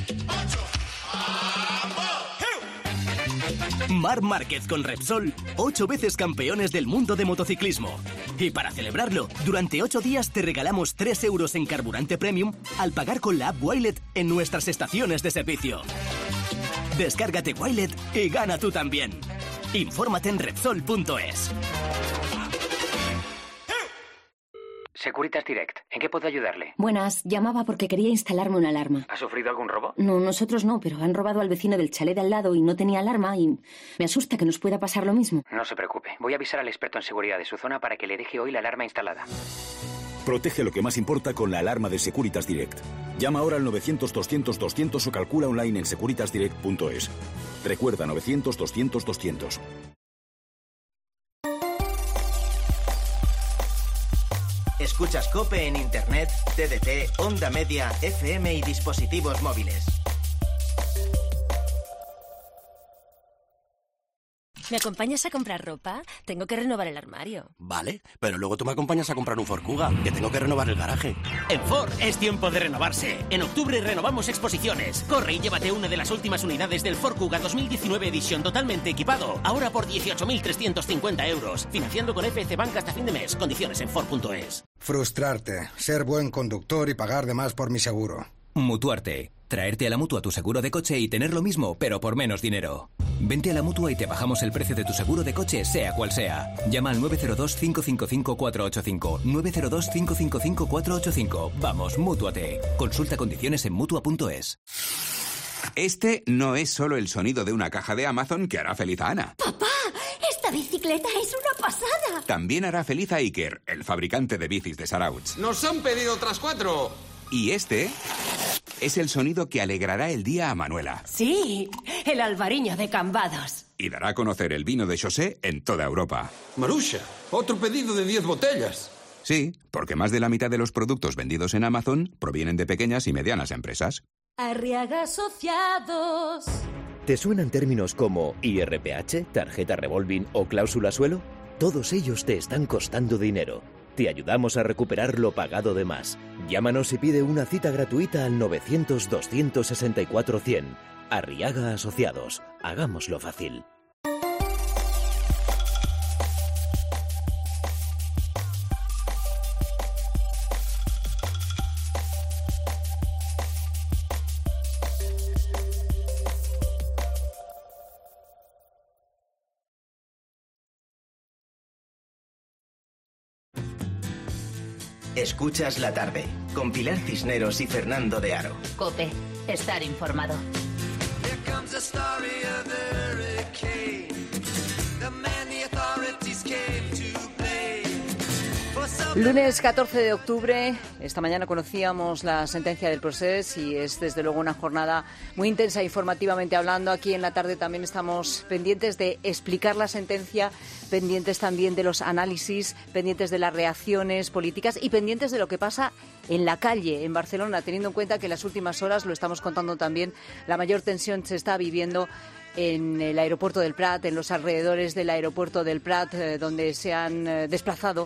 Marc Márquez con Repsol, ocho veces campeones del mundo de motociclismo. Y para celebrarlo, durante ocho días te regalamos tres euros en carburante premium al pagar con la app Wilet en nuestras estaciones de servicio. Descárgate Wilet y gana tú también. Infórmate en Repsol punto es. Securitas Direct, ¿en qué puedo ayudarle? Buenas, llamaba porque quería instalarme una alarma. ¿Ha sufrido algún robo? No, nosotros no, pero han robado al vecino del chalet de al lado y no tenía alarma y me asusta que nos pueda pasar lo mismo. No se preocupe, voy a avisar al experto en seguridad de su zona para que le deje hoy la alarma instalada. Protege lo que más importa con la alarma de Securitas Direct. Llama ahora al novecientos, doscientos, doscientos o calcula online en securitas direct punto es. Recuerda novecientos, doscientos, doscientos. Escuchas COPE en Internet, T D T, Onda Media, F M y dispositivos móviles. ¿Me acompañas a comprar ropa? Tengo que renovar el armario. Vale, pero luego tú me acompañas a comprar un Ford Kuga, que tengo que renovar el garaje. En Ford es tiempo de renovarse. En octubre renovamos exposiciones. Corre y llévate una de las últimas unidades del Ford Kuga dos mil diecinueve edición totalmente equipado. Ahora por dieciocho mil trescientos cincuenta euros. Financiando con F C Bank hasta fin de mes. Condiciones en Ford punto es. Frustrarte, ser buen conductor y pagar de más por mi seguro. Mutuarte. Traerte a la Mutua tu seguro de coche y tener lo mismo, pero por menos dinero. Vente a la Mutua y te bajamos el precio de tu seguro de coche, sea cual sea. Llama al nueve cero dos, cinco cinco cinco, cuatro ocho cinco. nueve cero dos, cinco cinco cinco, cuatro ocho cinco. Vamos, Mútuate. Consulta condiciones en Mutua punto es. Este no es solo el sonido de una caja de Amazon que hará feliz a Ana. ¡Papá! ¡Esta bicicleta es una pasada! También hará feliz a Iker, el fabricante de bicis de Sarauch. ¡Nos han pedido otras cuatro! Y este es el sonido que alegrará el día a Manuela. Sí, el albariño de Cambados. Y dará a conocer el vino de José en toda Europa. Marusha, otro pedido de diez botellas. Sí, porque más de la mitad de los productos vendidos en Amazon provienen de pequeñas y medianas empresas. Arriaga Asociados. ¿Te suenan términos como I R P H, tarjeta revolving o cláusula suelo? Todos ellos te están costando dinero. Te ayudamos a recuperar lo pagado de más. Llámanos y pide una cita gratuita al novecientos, doscientos sesenta y cuatro, cien. Arriaga Asociados. Hagámoslo fácil. Escuchas la tarde, con Pilar Cisneros y Fernando de Aro. COPE, estar informado. Lunes catorce de octubre, esta mañana conocíamos la sentencia del Procés y es desde luego una jornada muy intensa informativamente hablando. Aquí en la tarde también estamos pendientes de explicar la sentencia, pendientes también de los análisis, pendientes de las reacciones políticas y pendientes de lo que pasa en la calle, en Barcelona, teniendo en cuenta que en las últimas horas, lo estamos contando también, la mayor tensión se está viviendo en el aeropuerto del Prat, en los alrededores del aeropuerto del Prat, eh, donde se han eh, desplazado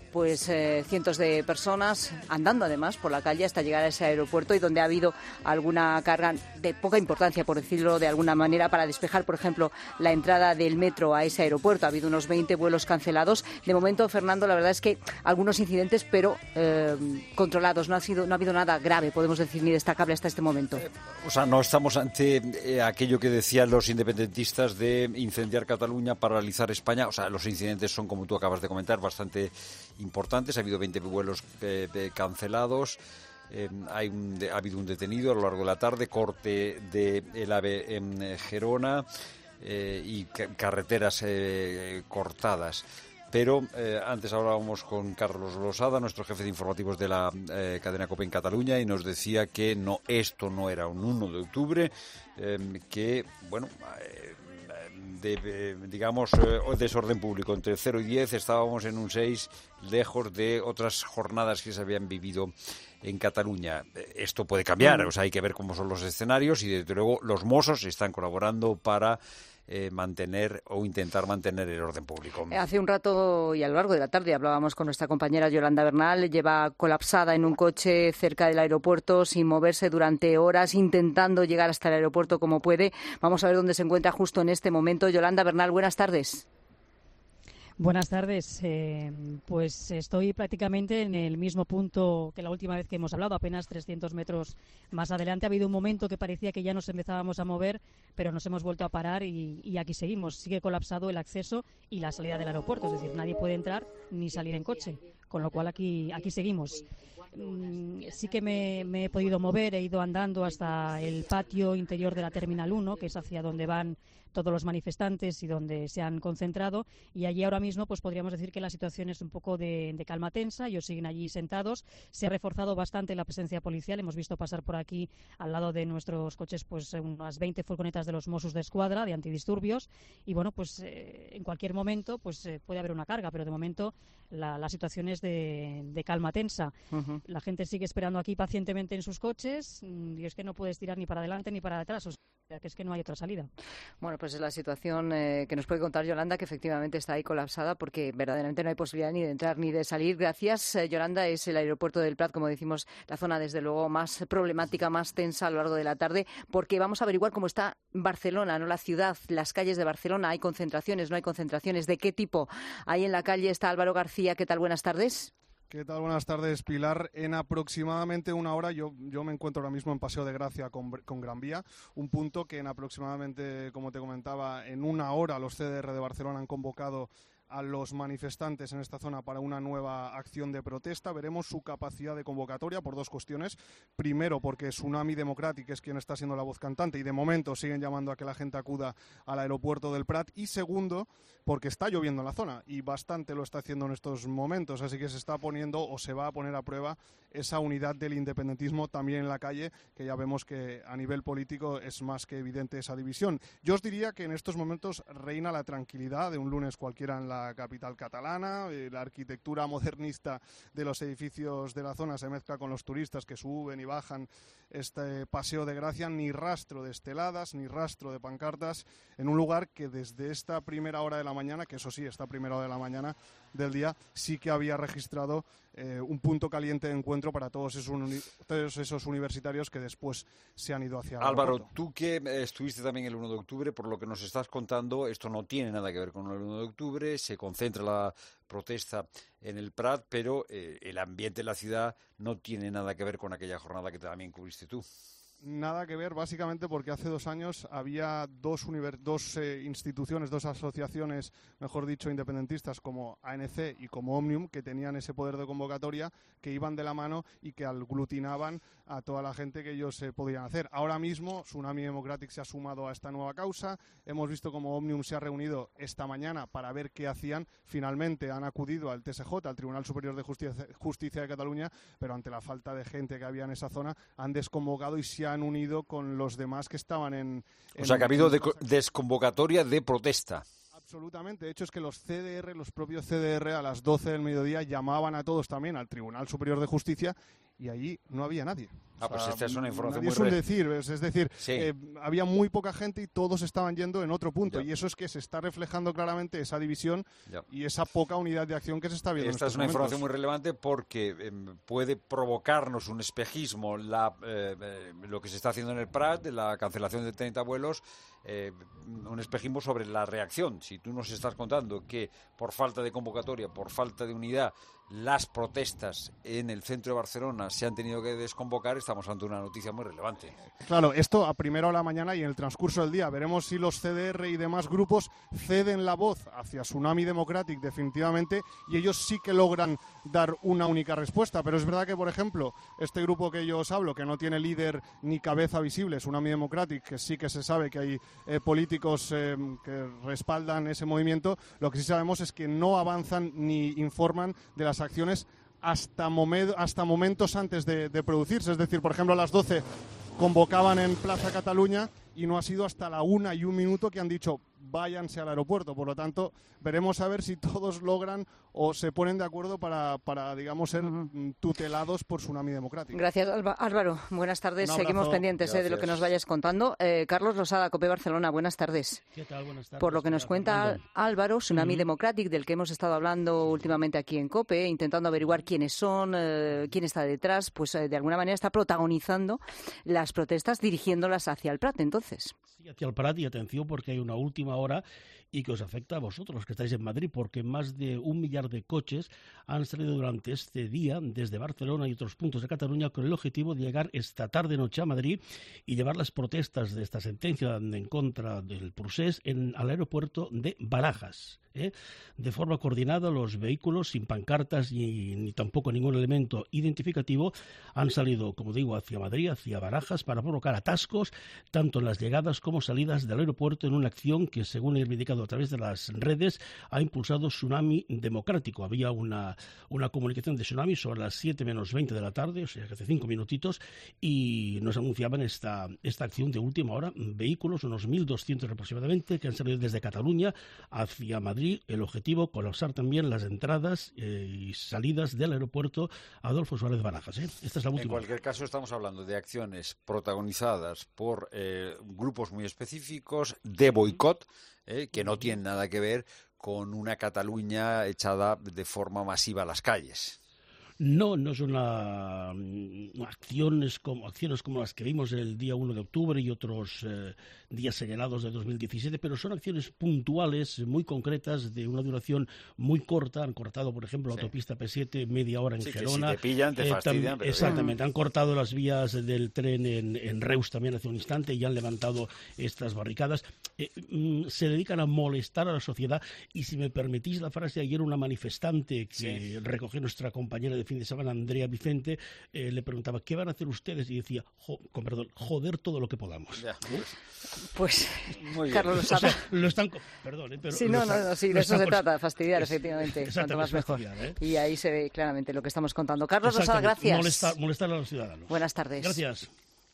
pues eh, cientos de personas andando además por la calle hasta llegar a ese aeropuerto, y donde ha habido alguna carga de poca importancia, por decirlo de alguna manera, para despejar, por ejemplo, la entrada del metro a ese aeropuerto. Ha habido unos veinte vuelos cancelados. De momento, Fernando, la verdad es que algunos incidentes, pero eh, controlados. No ha sido, no ha habido nada grave, podemos decir, ni destacable hasta este momento. O sea, no estamos ante eh, aquello que decían los independentistas de incendiar Cataluña, paralizar España. O sea, los incidentes son, como tú acabas de comentar, bastante importantes. Ha habido veinte vuelos eh, eh, cancelados. Eh, hay un, de, ha habido un detenido a lo largo de la tarde, corte de el AVE en eh, Gerona eh, y ca- carreteras eh, cortadas. Pero eh, antes hablábamos con Carlos Losada, nuestro jefe de informativos de la eh, cadena COPE en Cataluña, y nos decía que no, esto no era un uno de octubre, eh, que, bueno... Eh, de, eh, digamos, eh, desorden público. Entre cero y diez estábamos en un seis, lejos de otras jornadas que se habían vivido en Cataluña. Esto puede cambiar, o sea, hay que ver cómo son los escenarios, y desde luego los Mossos están colaborando para eh, mantener o intentar mantener el orden público. Hace un rato y a lo largo de la tarde hablábamos con nuestra compañera Yolanda Bernal. Lleva colapsada en un coche cerca del aeropuerto, sin moverse durante horas, intentando llegar hasta el aeropuerto como puede. Vamos a ver dónde se encuentra justo en este momento. Yolanda Bernal, buenas tardes. Buenas tardes. Eh, pues estoy prácticamente en el mismo punto que la última vez que hemos hablado, apenas trescientos metros más adelante. Ha habido un momento que parecía que ya nos empezábamos a mover, pero nos hemos vuelto a parar y, y aquí seguimos. Sigue colapsado el acceso y la salida del aeropuerto, es decir, nadie puede entrar ni salir en coche, con lo cual aquí, aquí seguimos. Mm, sí que me, me he podido mover, he ido andando hasta el patio interior de la Terminal uno, que es hacia donde van todos los manifestantes y donde se han concentrado, y allí ahora mismo pues podríamos decir que la situación es un poco de, de calma tensa. Ellos siguen allí sentados. Se ha reforzado bastante la presencia policial. Hemos visto pasar por aquí al lado de nuestros coches pues unas veinte furgonetas de los Mossos d'Esquadra de antidisturbios, y bueno, pues eh, en cualquier momento pues eh, puede haber una carga, pero de momento la, la situación es de, de calma tensa. Uh-huh. La gente sigue esperando aquí pacientemente en sus coches, y es que no puedes tirar ni para adelante ni para atrás, o sea, que es que no hay otra salida. Bueno, pues es la situación eh, que nos puede contar Yolanda, que efectivamente está ahí colapsada, porque verdaderamente no hay posibilidad ni de entrar ni de salir. Gracias, eh, Yolanda. Es el aeropuerto del Prat, como decimos, la zona desde luego más problemática, más tensa a lo largo de la tarde, porque vamos a averiguar cómo está Barcelona, no la ciudad, las calles de Barcelona. ¿Hay concentraciones, no hay concentraciones? ¿De qué tipo? Ahí en la calle está Álvaro García. ¿Qué tal? Buenas tardes. ¿Qué tal? Buenas tardes, Pilar. En aproximadamente una hora, yo, yo me encuentro ahora mismo en Paseo de Gracia con, con Gran Vía, un punto que en aproximadamente, como te comentaba, en una hora los C D R de Barcelona han convocado a los manifestantes en esta zona para una nueva acción de protesta. Veremos su capacidad de convocatoria por dos cuestiones. Primero, porque Tsunami Democratic es quien está siendo la voz cantante y de momento siguen llamando a que la gente acuda al aeropuerto del Prat. Y segundo, porque está lloviendo en la zona y bastante lo está haciendo en estos momentos. Así que se está poniendo o se va a poner a prueba esa unidad del independentismo también en la calle, que ya vemos que a nivel político es más que evidente esa división. Yo os diría que en estos momentos reina la tranquilidad de un lunes cualquiera en la capital catalana. Eh, la arquitectura modernista de los edificios de la zona se mezcla con los turistas que suben y bajan este Paseo de Gracia. Ni rastro de esteladas, ni rastro de pancartas, en un lugar que desde esta primera hora de la mañana, que eso sí, esta primera hora de la mañana del día, sí que había registrado eh, un punto caliente de encuentro para todos esos, uni- todos esos universitarios que después se han ido hacia el Álvaro, aeropuerto. tú que eh, estuviste también el uno de octubre, por lo que nos estás contando, esto no tiene nada que ver con el uno de octubre, se concentra la protesta en el Prat, pero eh, el ambiente de la ciudad no tiene nada que ver con aquella jornada que también cubriste tú. Nada que ver, básicamente porque hace dos años había dos, univer- dos eh, instituciones, dos asociaciones, mejor dicho, independentistas como A N C y como Omnium, que tenían ese poder de convocatoria, que iban de la mano y que aglutinaban a toda la gente que ellos eh, podían hacer. Ahora mismo Tsunami Democratic se ha sumado a esta nueva causa. Hemos visto cómo Omnium se ha reunido esta mañana para ver qué hacían. Finalmente han acudido al T S J, al Tribunal Superior de Justicia, Justicia de Cataluña, pero ante la falta de gente que había en esa zona han desconvocado y se han unido con los demás que estaban en... en o sea, que ha habido de, desconvocatoria de protesta. Absolutamente. De hecho, es que los C D R, los propios C D R, a las doce del mediodía llamaban a todos también al Tribunal Superior de Justicia y allí no había nadie. Ah, o sea, pues esta es una información nadie muy es un re... decir, es, es decir, sí. eh, había muy poca gente y todos estaban yendo en otro punto. Ya. Y eso es que se está reflejando claramente esa división ya. y esa poca unidad de acción que se está viendo. Esta en es una estos información momentos. muy relevante porque eh, puede provocarnos un espejismo la, eh, eh, lo que se está haciendo en el Prat, de la cancelación de treinta vuelos, eh, un espejismo sobre la reacción. Si tú nos estás contando que por falta de convocatoria, por falta de unidad, las protestas en el centro de Barcelona se han tenido que desconvocar, estamos ante una noticia muy relevante. Claro, esto a primera hora de la mañana y en el transcurso del día. Veremos si los C D R y demás grupos ceden la voz hacia Tsunami Democratic definitivamente y ellos sí que logran dar una única respuesta. Pero es verdad que, por ejemplo, este grupo que yo os hablo, que no tiene líder ni cabeza visible, Tsunami Democratic, que sí que se sabe que hay eh, políticos eh, que respaldan ese movimiento, lo que sí sabemos es que no avanzan ni informan de las acciones hasta, momed- hasta momentos antes de, de producirse. Es decir, por ejemplo, a las doce convocaban en Plaza Cataluña y no ha sido hasta la una y un minuto que han dicho váyanse al aeropuerto. Por lo tanto, veremos a ver si todos logran o se ponen de acuerdo para, para digamos, ser uh-huh. tutelados por Tsunami Democrático. Gracias, Alba- Álvaro. Buenas tardes. Seguimos pendientes eh, de lo que nos vayas contando. Eh, Carlos Losada, COPE Barcelona. Buenas tardes. ¿Qué tal? Buenas tardes. Por lo que nos cuenta Fernando. Álvaro, Tsunami uh-huh. Democratic, del que hemos estado hablando últimamente aquí en COPE, intentando averiguar quiénes son, eh, quién está detrás, pues eh, de alguna manera está protagonizando las protestas, dirigiéndolas hacia el Prat, entonces. Sí, hacia el Prat, y atención porque hay una última hora y que os afecta a vosotros que estáis en Madrid, porque más de un millar de coches han salido durante este día desde Barcelona y otros puntos de Cataluña con el objetivo de llegar esta tarde-noche a Madrid y llevar las protestas de esta sentencia en contra del procés en, al aeropuerto de Barajas. ¿eh? De forma coordinada, los vehículos sin pancartas ni, ni tampoco ningún elemento identificativo han salido, como digo, hacia Madrid, hacia Barajas, para provocar atascos tanto en las llegadas como salidas del aeropuerto, en una acción que, según he indicado a través de las redes, ha impulsado Tsunami Democrático. Había una, una comunicación de Tsunami sobre las siete menos veinte de la tarde, o sea que hace cinco minutitos, y nos anunciaban esta, esta acción de última hora. Vehículos, unos mil doscientos aproximadamente, que han salido desde Cataluña hacia Madrid. El objetivo, colapsar también las entradas eh, y salidas del aeropuerto Adolfo Suárez Barajas. ¿eh? Esta es la última. En cualquier caso, estamos hablando de acciones protagonizadas por eh, grupos muy específicos de boicot, eh, que no tienen nada que ver con una Cataluña echada de forma masiva a las calles. No, no son una, acciones, como, acciones como las que vimos el día uno de octubre y otros eh, días señalados de dos mil diecisiete, pero son acciones puntuales, muy concretas, de una duración muy corta. Han cortado, por ejemplo, la sí. autopista P siete media hora en sí, Gerona. Que si te pillan, te eh, fastidian. Tam- pero... Exactamente, han cortado las vías del tren en, en Reus también hace un instante y han levantado estas barricadas. Eh, mm, se dedican a molestar a la sociedad y, si me permitís la frase, ayer una manifestante que sí. recogió nuestra compañera de fin de semana, Andrea Vicente, eh, le preguntaba ¿qué van a hacer ustedes? Y decía, jo, con perdón, joder todo lo que podamos. Ya, pues, pues Carlos Losada. O sea, lo están, perdón, eh, pero sí, no, no, no, sí, de eso se trata, fastidiar, es, efectivamente, cuanto más mejor. ¿eh? Y ahí se ve claramente lo que estamos contando. Carlos Losada, gracias. Molestar, molestar a los ciudadanos. Buenas tardes. Gracias.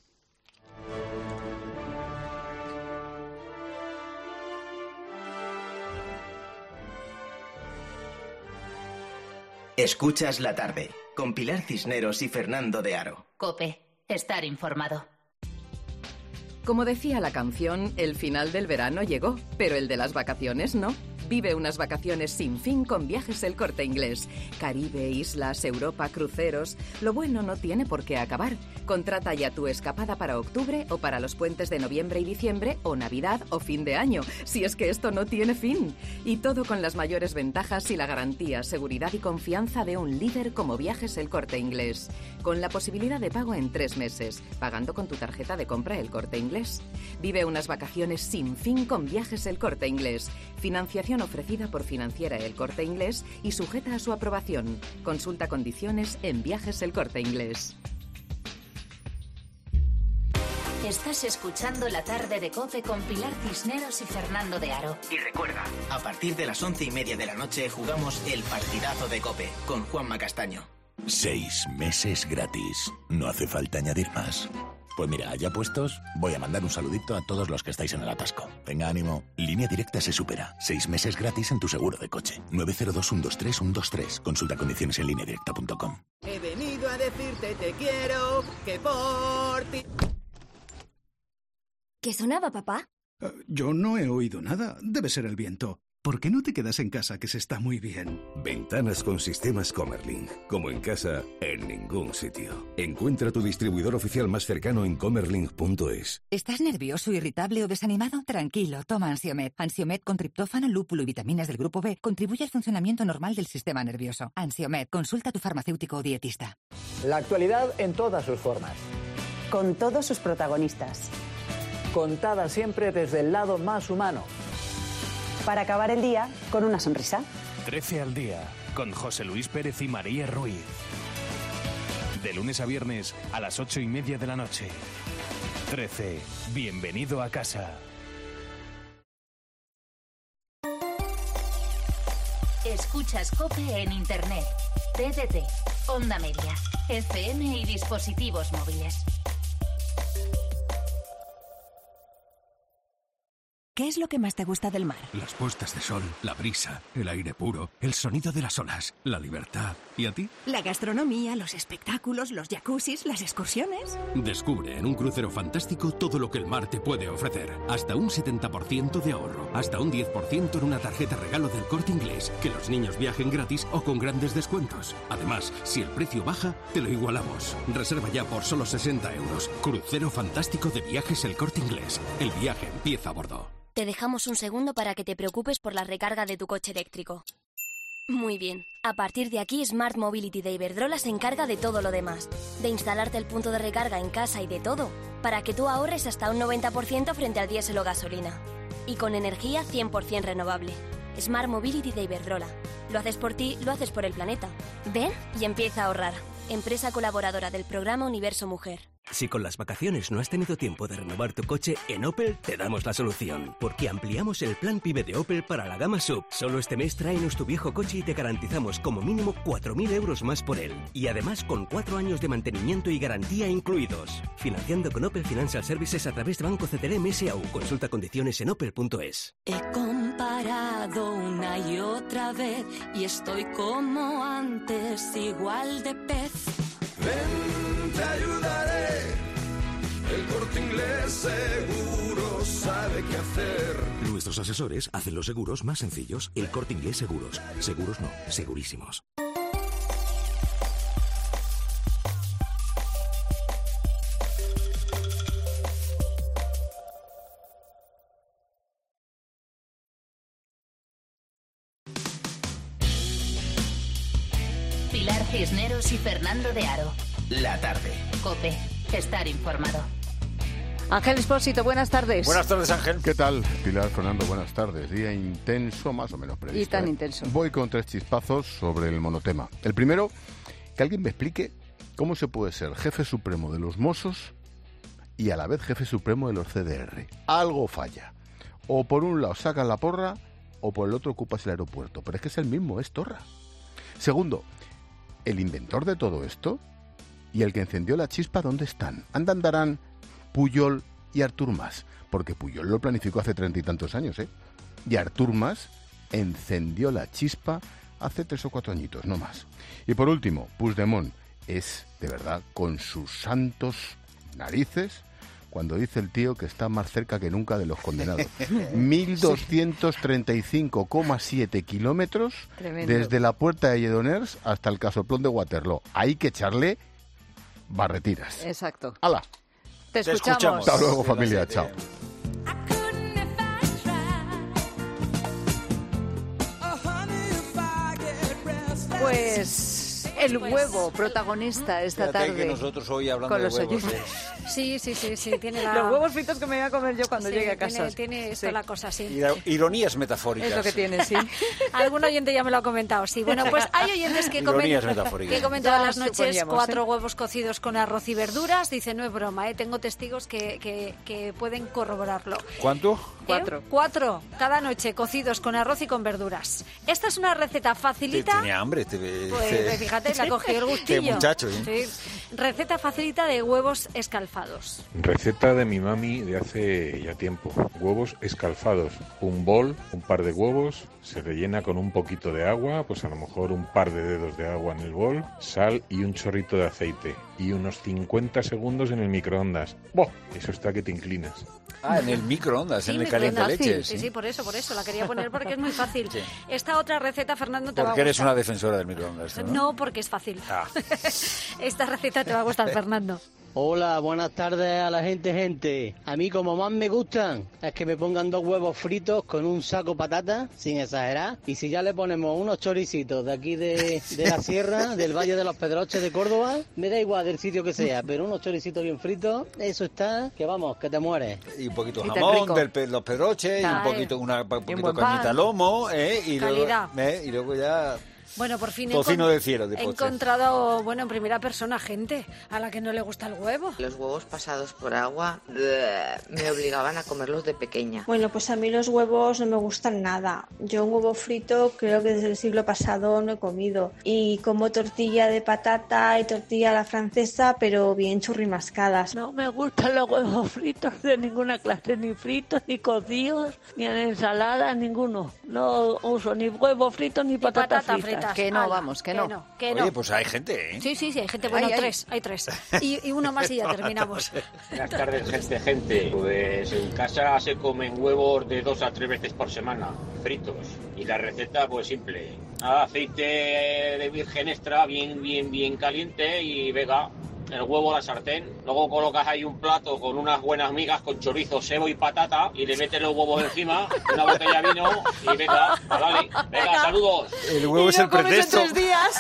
Escuchas la tarde, con Pilar Cisneros y Fernando de Aro. COPE, estar informado. Como decía la canción, el final del verano llegó, pero el de las vacaciones no. Vive unas vacaciones sin fin con Viajes El Corte Inglés. Caribe, islas, Europa, cruceros. Lo bueno no tiene por qué acabar. Contrata ya tu escapada para octubre o para los puentes de noviembre y diciembre o Navidad o fin de año, si es que esto no tiene fin. Y todo con las mayores ventajas y la garantía, seguridad y confianza de un líder como Viajes El Corte Inglés. Con la posibilidad de pago en tres meses, pagando con tu tarjeta de compra El Corte Inglés. Vive unas vacaciones sin fin con Viajes El Corte Inglés. Financiación ofrecida por Financiera El Corte Inglés y sujeta a su aprobación. Consulta condiciones en Viajes El Corte Inglés. Estás escuchando La Tarde de COPE con Pilar Cisneros y Fernando de Aro. Y recuerda, a partir de las once y media de la noche jugamos el partidazo de COPE con Juanma Castaño. Seis meses gratis. No hace falta añadir más. Pues mira, ya puestos, voy a mandar un saludito a todos los que estáis en el atasco. Venga, ánimo. Línea Directa se supera. Seis meses gratis en tu seguro de coche. nueve cero dos, uno dos tres, uno dos tres. Consulta condiciones en línea directa punto com. He venido a decirte te quiero, que por ti... ¿Qué sonaba, papá? Uh, yo no he oído nada. Debe ser el viento. ¿Por qué no te quedas en casa, que se está muy bien? Ventanas con sistemas Comerlin. Como en casa, en ningún sitio. Encuentra tu distribuidor oficial más cercano en comerlin punto es. ¿Estás nervioso, irritable o desanimado? Tranquilo, toma Ansiomed. Ansiomed con triptófano, lúpulo y vitaminas del grupo B contribuye al funcionamiento normal del sistema nervioso. Ansiomed, consulta a tu farmacéutico o dietista. La actualidad en todas sus formas. Con todos sus protagonistas. Contada siempre desde el lado más humano. Para acabar el día con una sonrisa. trece al día, con José Luis Pérez y María Ruiz. De lunes a viernes a las ocho y media de la noche. trece. Bienvenido a casa. Escuchas COPE en Internet, T D T, Onda Media, F M y dispositivos móviles. ¿Qué es lo que más te gusta del mar? Las puestas de sol, la brisa, el aire puro, el sonido de las olas, la libertad. ¿Y a ti? La gastronomía, los espectáculos, los jacuzzis, las excursiones. Descubre en un crucero fantástico todo lo que el mar te puede ofrecer. Hasta un setenta por ciento de ahorro, hasta un diez por ciento en una tarjeta regalo del Corte Inglés. Que los niños viajen gratis o con grandes descuentos. Además, si el precio baja, te lo igualamos. Reserva ya por solo sesenta euros. Crucero fantástico de Viajes El Corte Inglés. El viaje empieza a bordo. Te dejamos un segundo para que te preocupes por la recarga de tu coche eléctrico. Muy bien. A partir de aquí, Smart Mobility de Iberdrola se encarga de todo lo demás. De instalarte el punto de recarga en casa y de todo, para que tú ahorres hasta un noventa por ciento frente al diésel o gasolina. Y con energía cien por ciento renovable. Smart Mobility de Iberdrola. Lo haces por ti, lo haces por el planeta. Ven y empieza a ahorrar. Empresa colaboradora del programa Universo Mujer. Si con las vacaciones no has tenido tiempo de renovar tu coche, en Opel te damos la solución. Porque ampliamos el plan PYME de Opel para la gama sub. Solo este mes tráenos tu viejo coche y te garantizamos como mínimo cuatro mil euros más por él. Y además con cuatro años de mantenimiento y garantía incluidos. Financiando con Opel Financial Services a través de Banco C T R M S A U. Consulta condiciones en opel punto es. He comparado una y otra vez y estoy como antes, igual de pez. Ven, te ayudaré. El Corte Inglés seguro sabe qué hacer. Nuestros asesores hacen los seguros más sencillos. El Corte Inglés Seguros. Seguros no, segurísimos. Pilar Cisneros y Fernando de Aro. La tarde. COPE. Estar informado. Ángel Espósito, buenas tardes. Buenas tardes, Ángel. ¿Qué tal, Pilar, Fernando? Buenas tardes. Día intenso, más o menos previsto. Y tan ¿eh? intenso. Voy con tres chispazos sobre el monotema. El primero, que alguien me explique cómo se puede ser jefe supremo de los Mossos y a la vez jefe supremo de los C D R. Algo falla. O por un lado sacas la porra o por el otro ocupas el aeropuerto. Pero es que es el mismo, es Torra. Segundo, el inventor de todo esto y el que encendió la chispa, ¿dónde están? Andan, andarán Puyol y Artur Mas, porque Puyol lo planificó hace treinta y tantos años, ¿eh? Y Artur Mas encendió la chispa hace tres o cuatro añitos, no más. Y por último, Puigdemont es, de verdad, con sus santos narices, cuando dice el tío que está más cerca que nunca de los condenados. mil doscientos treinta y cinco coma siete kilómetros Tremendo. Desde la puerta de Lledoners hasta el casoplón de Waterloo. Hay que echarle barretiras. Exacto. ¡Hala! Te escuchamos. Hasta luego, familia. Chao. Pues el huevo protagonista esta Fíjate tarde. que nosotros hoy hablando con de los huevos. oyentes. ¿eh? Sí, sí, sí, sí, tiene la... Los huevos fritos que me voy a comer yo cuando Sí, llegue a casa. Tiene, tiene esto Sí. la cosa, sí. Iro- Ironías metafóricas. Es lo que tiene, sí. Algún oyente ya me lo ha comentado, sí. Bueno, pues hay oyentes que comen, Ironías metafóricas. que comen todas Ya las noches suponíamos, cuatro ¿eh? huevos cocidos con arroz y verduras. Dice, no es broma, ¿eh? Tengo testigos que, que, que pueden corroborarlo. ¿Cuánto? Cuatro. ¿Eh? Cuatro cada noche cocidos con arroz y con verduras. Esta es una receta Te- facilita. Tenía hambre. Te, Pues te- fíjate, le ha cogido el gustillo. Qué muchacho, ¿eh? Sí. Receta facilita de huevos escalfados. escalfados. Receta de mi mami de hace ya tiempo. Huevos escalfados. Un bol, un par de huevos, se rellena con un poquito de agua, pues a lo mejor un par de dedos de agua en el bol, sal y un chorrito de aceite. Y unos cincuenta segundos en el microondas. ¡Boh! Eso está que te inclinas. Ah, en el microondas, Sí, en el microondas, calientaleches. Sí, sí, sí, por eso, por eso. La quería poner porque es muy fácil. Sí. Esta otra receta, Fernando, te va a Porque gustar. eres una defensora del microondas, ¿no? No, porque es fácil. Ah. Esta receta te va a gustar, Fernando. Hola, buenas tardes a la gente, gente. A mí como más me gustan es que me pongan dos huevos fritos con un saco patata, sin exagerar. Y si ya le ponemos unos choricitos de aquí de, de la sierra, del Valle de los Pedroches de Córdoba, me da igual del sitio que sea, pero unos choricitos bien fritos, eso está, que vamos, que te mueres. Y un poquito de Y tan jamón, rico. del pe- los pedroches, y un Claro. poquito, una un poquito buen de cañita pan. lomo, ¿eh? Y luego, Calidad. ¿eh? Y luego ya... Bueno, por fin he, Tocino encon- de cielo, de he postre. encontrado, bueno, en primera persona gente a la que no le gusta el huevo. Los huevos pasados por agua bleh, me obligaban a comerlos de pequeña. Bueno, pues a mí los huevos no me gustan nada. Yo un huevo frito creo que desde el siglo pasado no he comido. Y como tortilla de patata y tortilla a la francesa, pero bien churrimascadas. No me gustan los huevos fritos de ninguna clase, ni fritos, ni cocidos, ni en ensaladas, ninguno. No uso ni huevos fritos ni patatas patata fritas. fritas. Que no, Ala, vamos, que no. que no. Oye, pues hay gente, ¿eh? Sí, sí, sí, hay gente. Bueno, Ay, ay. tres, hay tres. Y, y uno más y ya terminamos. Buenas tardes, gente, gente. Pues en casa se comen huevos de dos a tres veces por semana, fritos. Y la receta, pues simple. Nada, aceite de virgen extra, bien, bien, bien caliente y venga, el huevo a la sartén. Luego colocas ahí un plato con unas buenas migas con chorizo, sebo y patata y le metes los huevos encima, una botella de vino y venga, dale, venga, Venga. saludos. El huevo es el pretexto. tres días.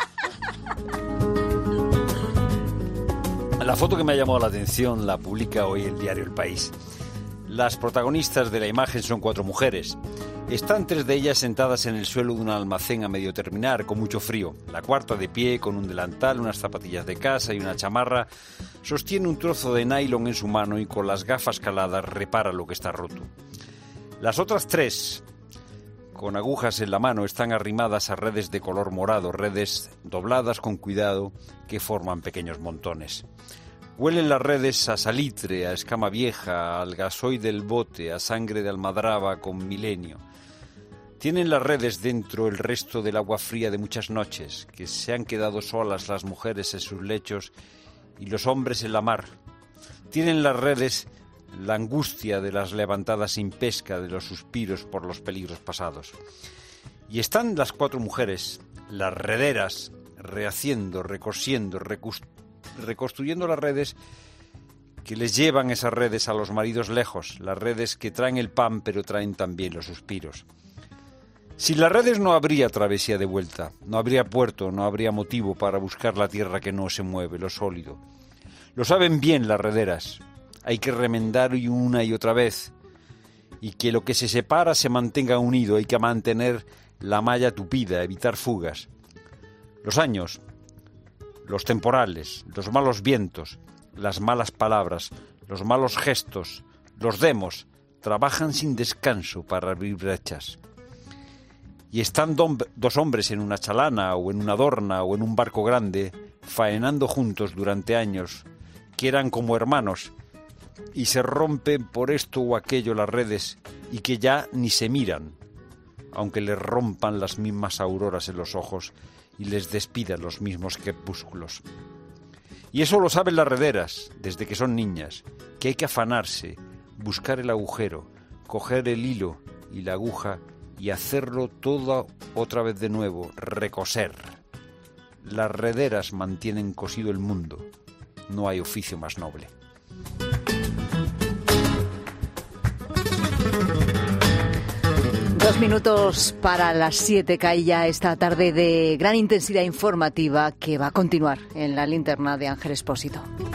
La foto que me ha llamado la atención la publica hoy el diario El País. Las protagonistas de la imagen son cuatro mujeres. Están tres de ellas sentadas en el suelo de un almacén a medio terminar, con mucho frío. La cuarta, de pie, con un delantal, unas zapatillas de casa y una chamarra, sostiene un trozo de nylon en su mano y con las gafas caladas repara lo que está roto. Las otras tres, con agujas en la mano, están arrimadas a redes de color morado, redes dobladas con cuidado que forman pequeños montones. Huelen las redes a salitre, a escama vieja, al gasoil del bote, a sangre de almadraba con milenio. Tienen las redes dentro el resto del agua fría de muchas noches, que se han quedado solas las mujeres en sus lechos y los hombres en la mar. Tienen las redes la angustia de las levantadas sin pesca, de los suspiros por los peligros pasados. Y están las cuatro mujeres, las rederas, rehaciendo, recosiendo, recus- reconstruyendo las redes que les llevan esas redes a los maridos lejos, las redes que traen el pan pero traen también los suspiros. Sin las redes no habría travesía de vuelta, no habría puerto, no habría motivo para buscar la tierra que no se mueve, lo sólido. Lo saben bien las rederas. Hay que remendar una y otra vez, y que lo que se separa se mantenga unido. Hay que mantener la malla tupida, evitar fugas. Los años, los temporales, los malos vientos, las malas palabras, los malos gestos, los demos, trabajan sin descanso para abrir brechas. Y están dom- dos hombres en una chalana o en una dorna o en un barco grande, faenando juntos durante años, que eran como hermanos, y se rompen por esto o aquello las redes y que ya ni se miran, aunque les rompan las mismas auroras en los ojos y les despidan los mismos crepúsculos. Y eso lo saben las rederas desde que son niñas, que hay que afanarse, buscar el agujero, coger el hilo y la aguja y hacerlo todo otra vez de nuevo, recoser. Las rederas mantienen cosido el mundo, no hay oficio más noble. Dos minutos para las siete, cae ya esta tarde de gran intensidad informativa que va a continuar en la linterna de Ángel Expósito.